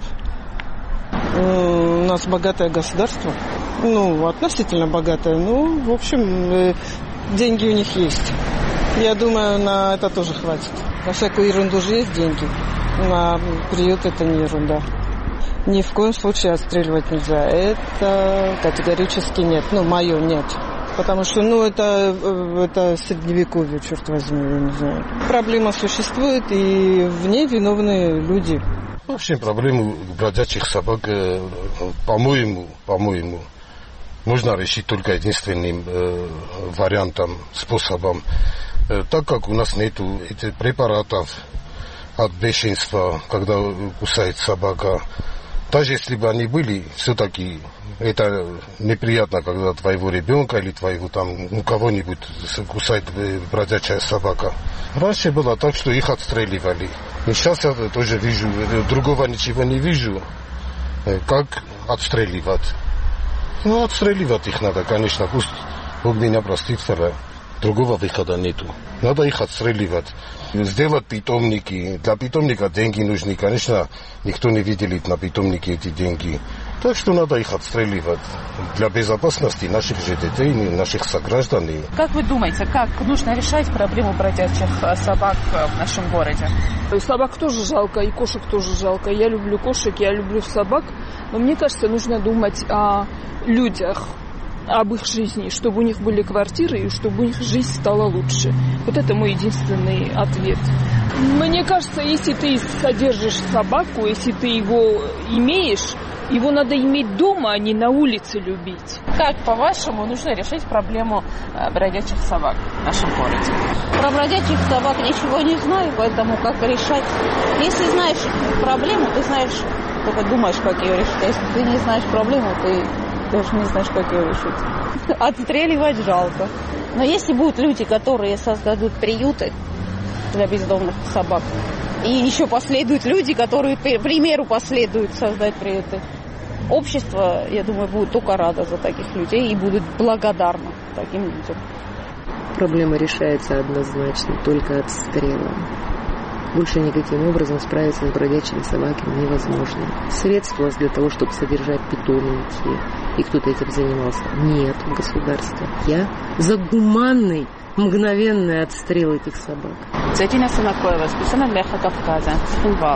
У нас богатое государство, относительно богатое, в общем, деньги у них есть. Я думаю, на это тоже хватит. На всякую ерунду же есть деньги, на приют это не ерунда. Ни в коем случае отстреливать нельзя, это категорически нет, мое нет. Потому что, это средневековье, черт возьми, я не знаю. Проблема существует, и в ней виновны люди. Вообще проблему бродячих собак, по-моему, можно решить только единственным вариантом, способом. Так как у нас нету этих препаратов от бешенства, когда кусает собака, даже если бы они были, все-таки это неприятно, когда твоего ребенка или твоего кого-нибудь кусает бродячая собака. Раньше было так, что их отстреливали. И сейчас я тоже вижу, другого ничего не вижу, как отстреливать. Отстреливать их надо, конечно, пусть Бог меня простит, другого выхода нету. Надо их отстреливать. Сделать питомники. Для питомника деньги нужны. Конечно, никто не выделит на питомники эти деньги. Так что надо их отстреливать для безопасности наших же детей, наших сограждан. Как вы думаете, как нужно решать проблему бродячих собак в нашем городе? Собак тоже жалко, и кошек тоже жалко. Я люблю кошек, я люблю собак. Но мне кажется, нужно думать о людях, об их жизни, чтобы у них были квартиры и чтобы у них жизнь стала лучше. Вот это мой единственный ответ. Мне кажется, если ты содержишь собаку, если ты его имеешь, Его надо иметь дома, а не на улице любить. Как, по-вашему, нужно решить проблему бродячих собак в нашем городе? Про бродячих собак ничего не знаю, поэтому как решать? Если знаешь проблему, ты знаешь, только думаешь, как ее решить. А если ты не знаешь проблему, ты даже не знаешь, как ее решить. Отстреливать жалко. Но если будут люди, которые создадут приюты для бездомных собак, и еще последуют люди, которые примеру последуют создать приюты, общество, я думаю, будет только радо за таких людей и будут благодарны таким людям. Проблема решается однозначно только отстрелом. Больше никаким образом справиться с бродячими собаками невозможно. Средств у вас для того, чтобы содержать питомники, и кто-то этим занимался, нет в государстве. Я за гуманный, мгновенный отстрел этих собак. Цветина Санакоева, специально для Эхо Кавказа, Цхинвал.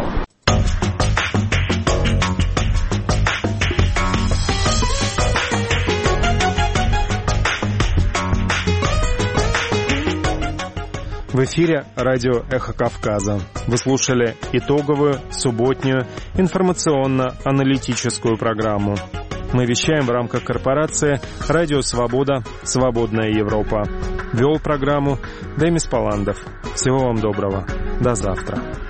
В эфире радио «Эхо Кавказа». Вы слушали итоговую, субботнюю, информационно-аналитическую программу. Мы вещаем в рамках корпорации «Радио Свобода. Свободная Европа». Вел программу Демис Паландов. Всего вам доброго. До завтра.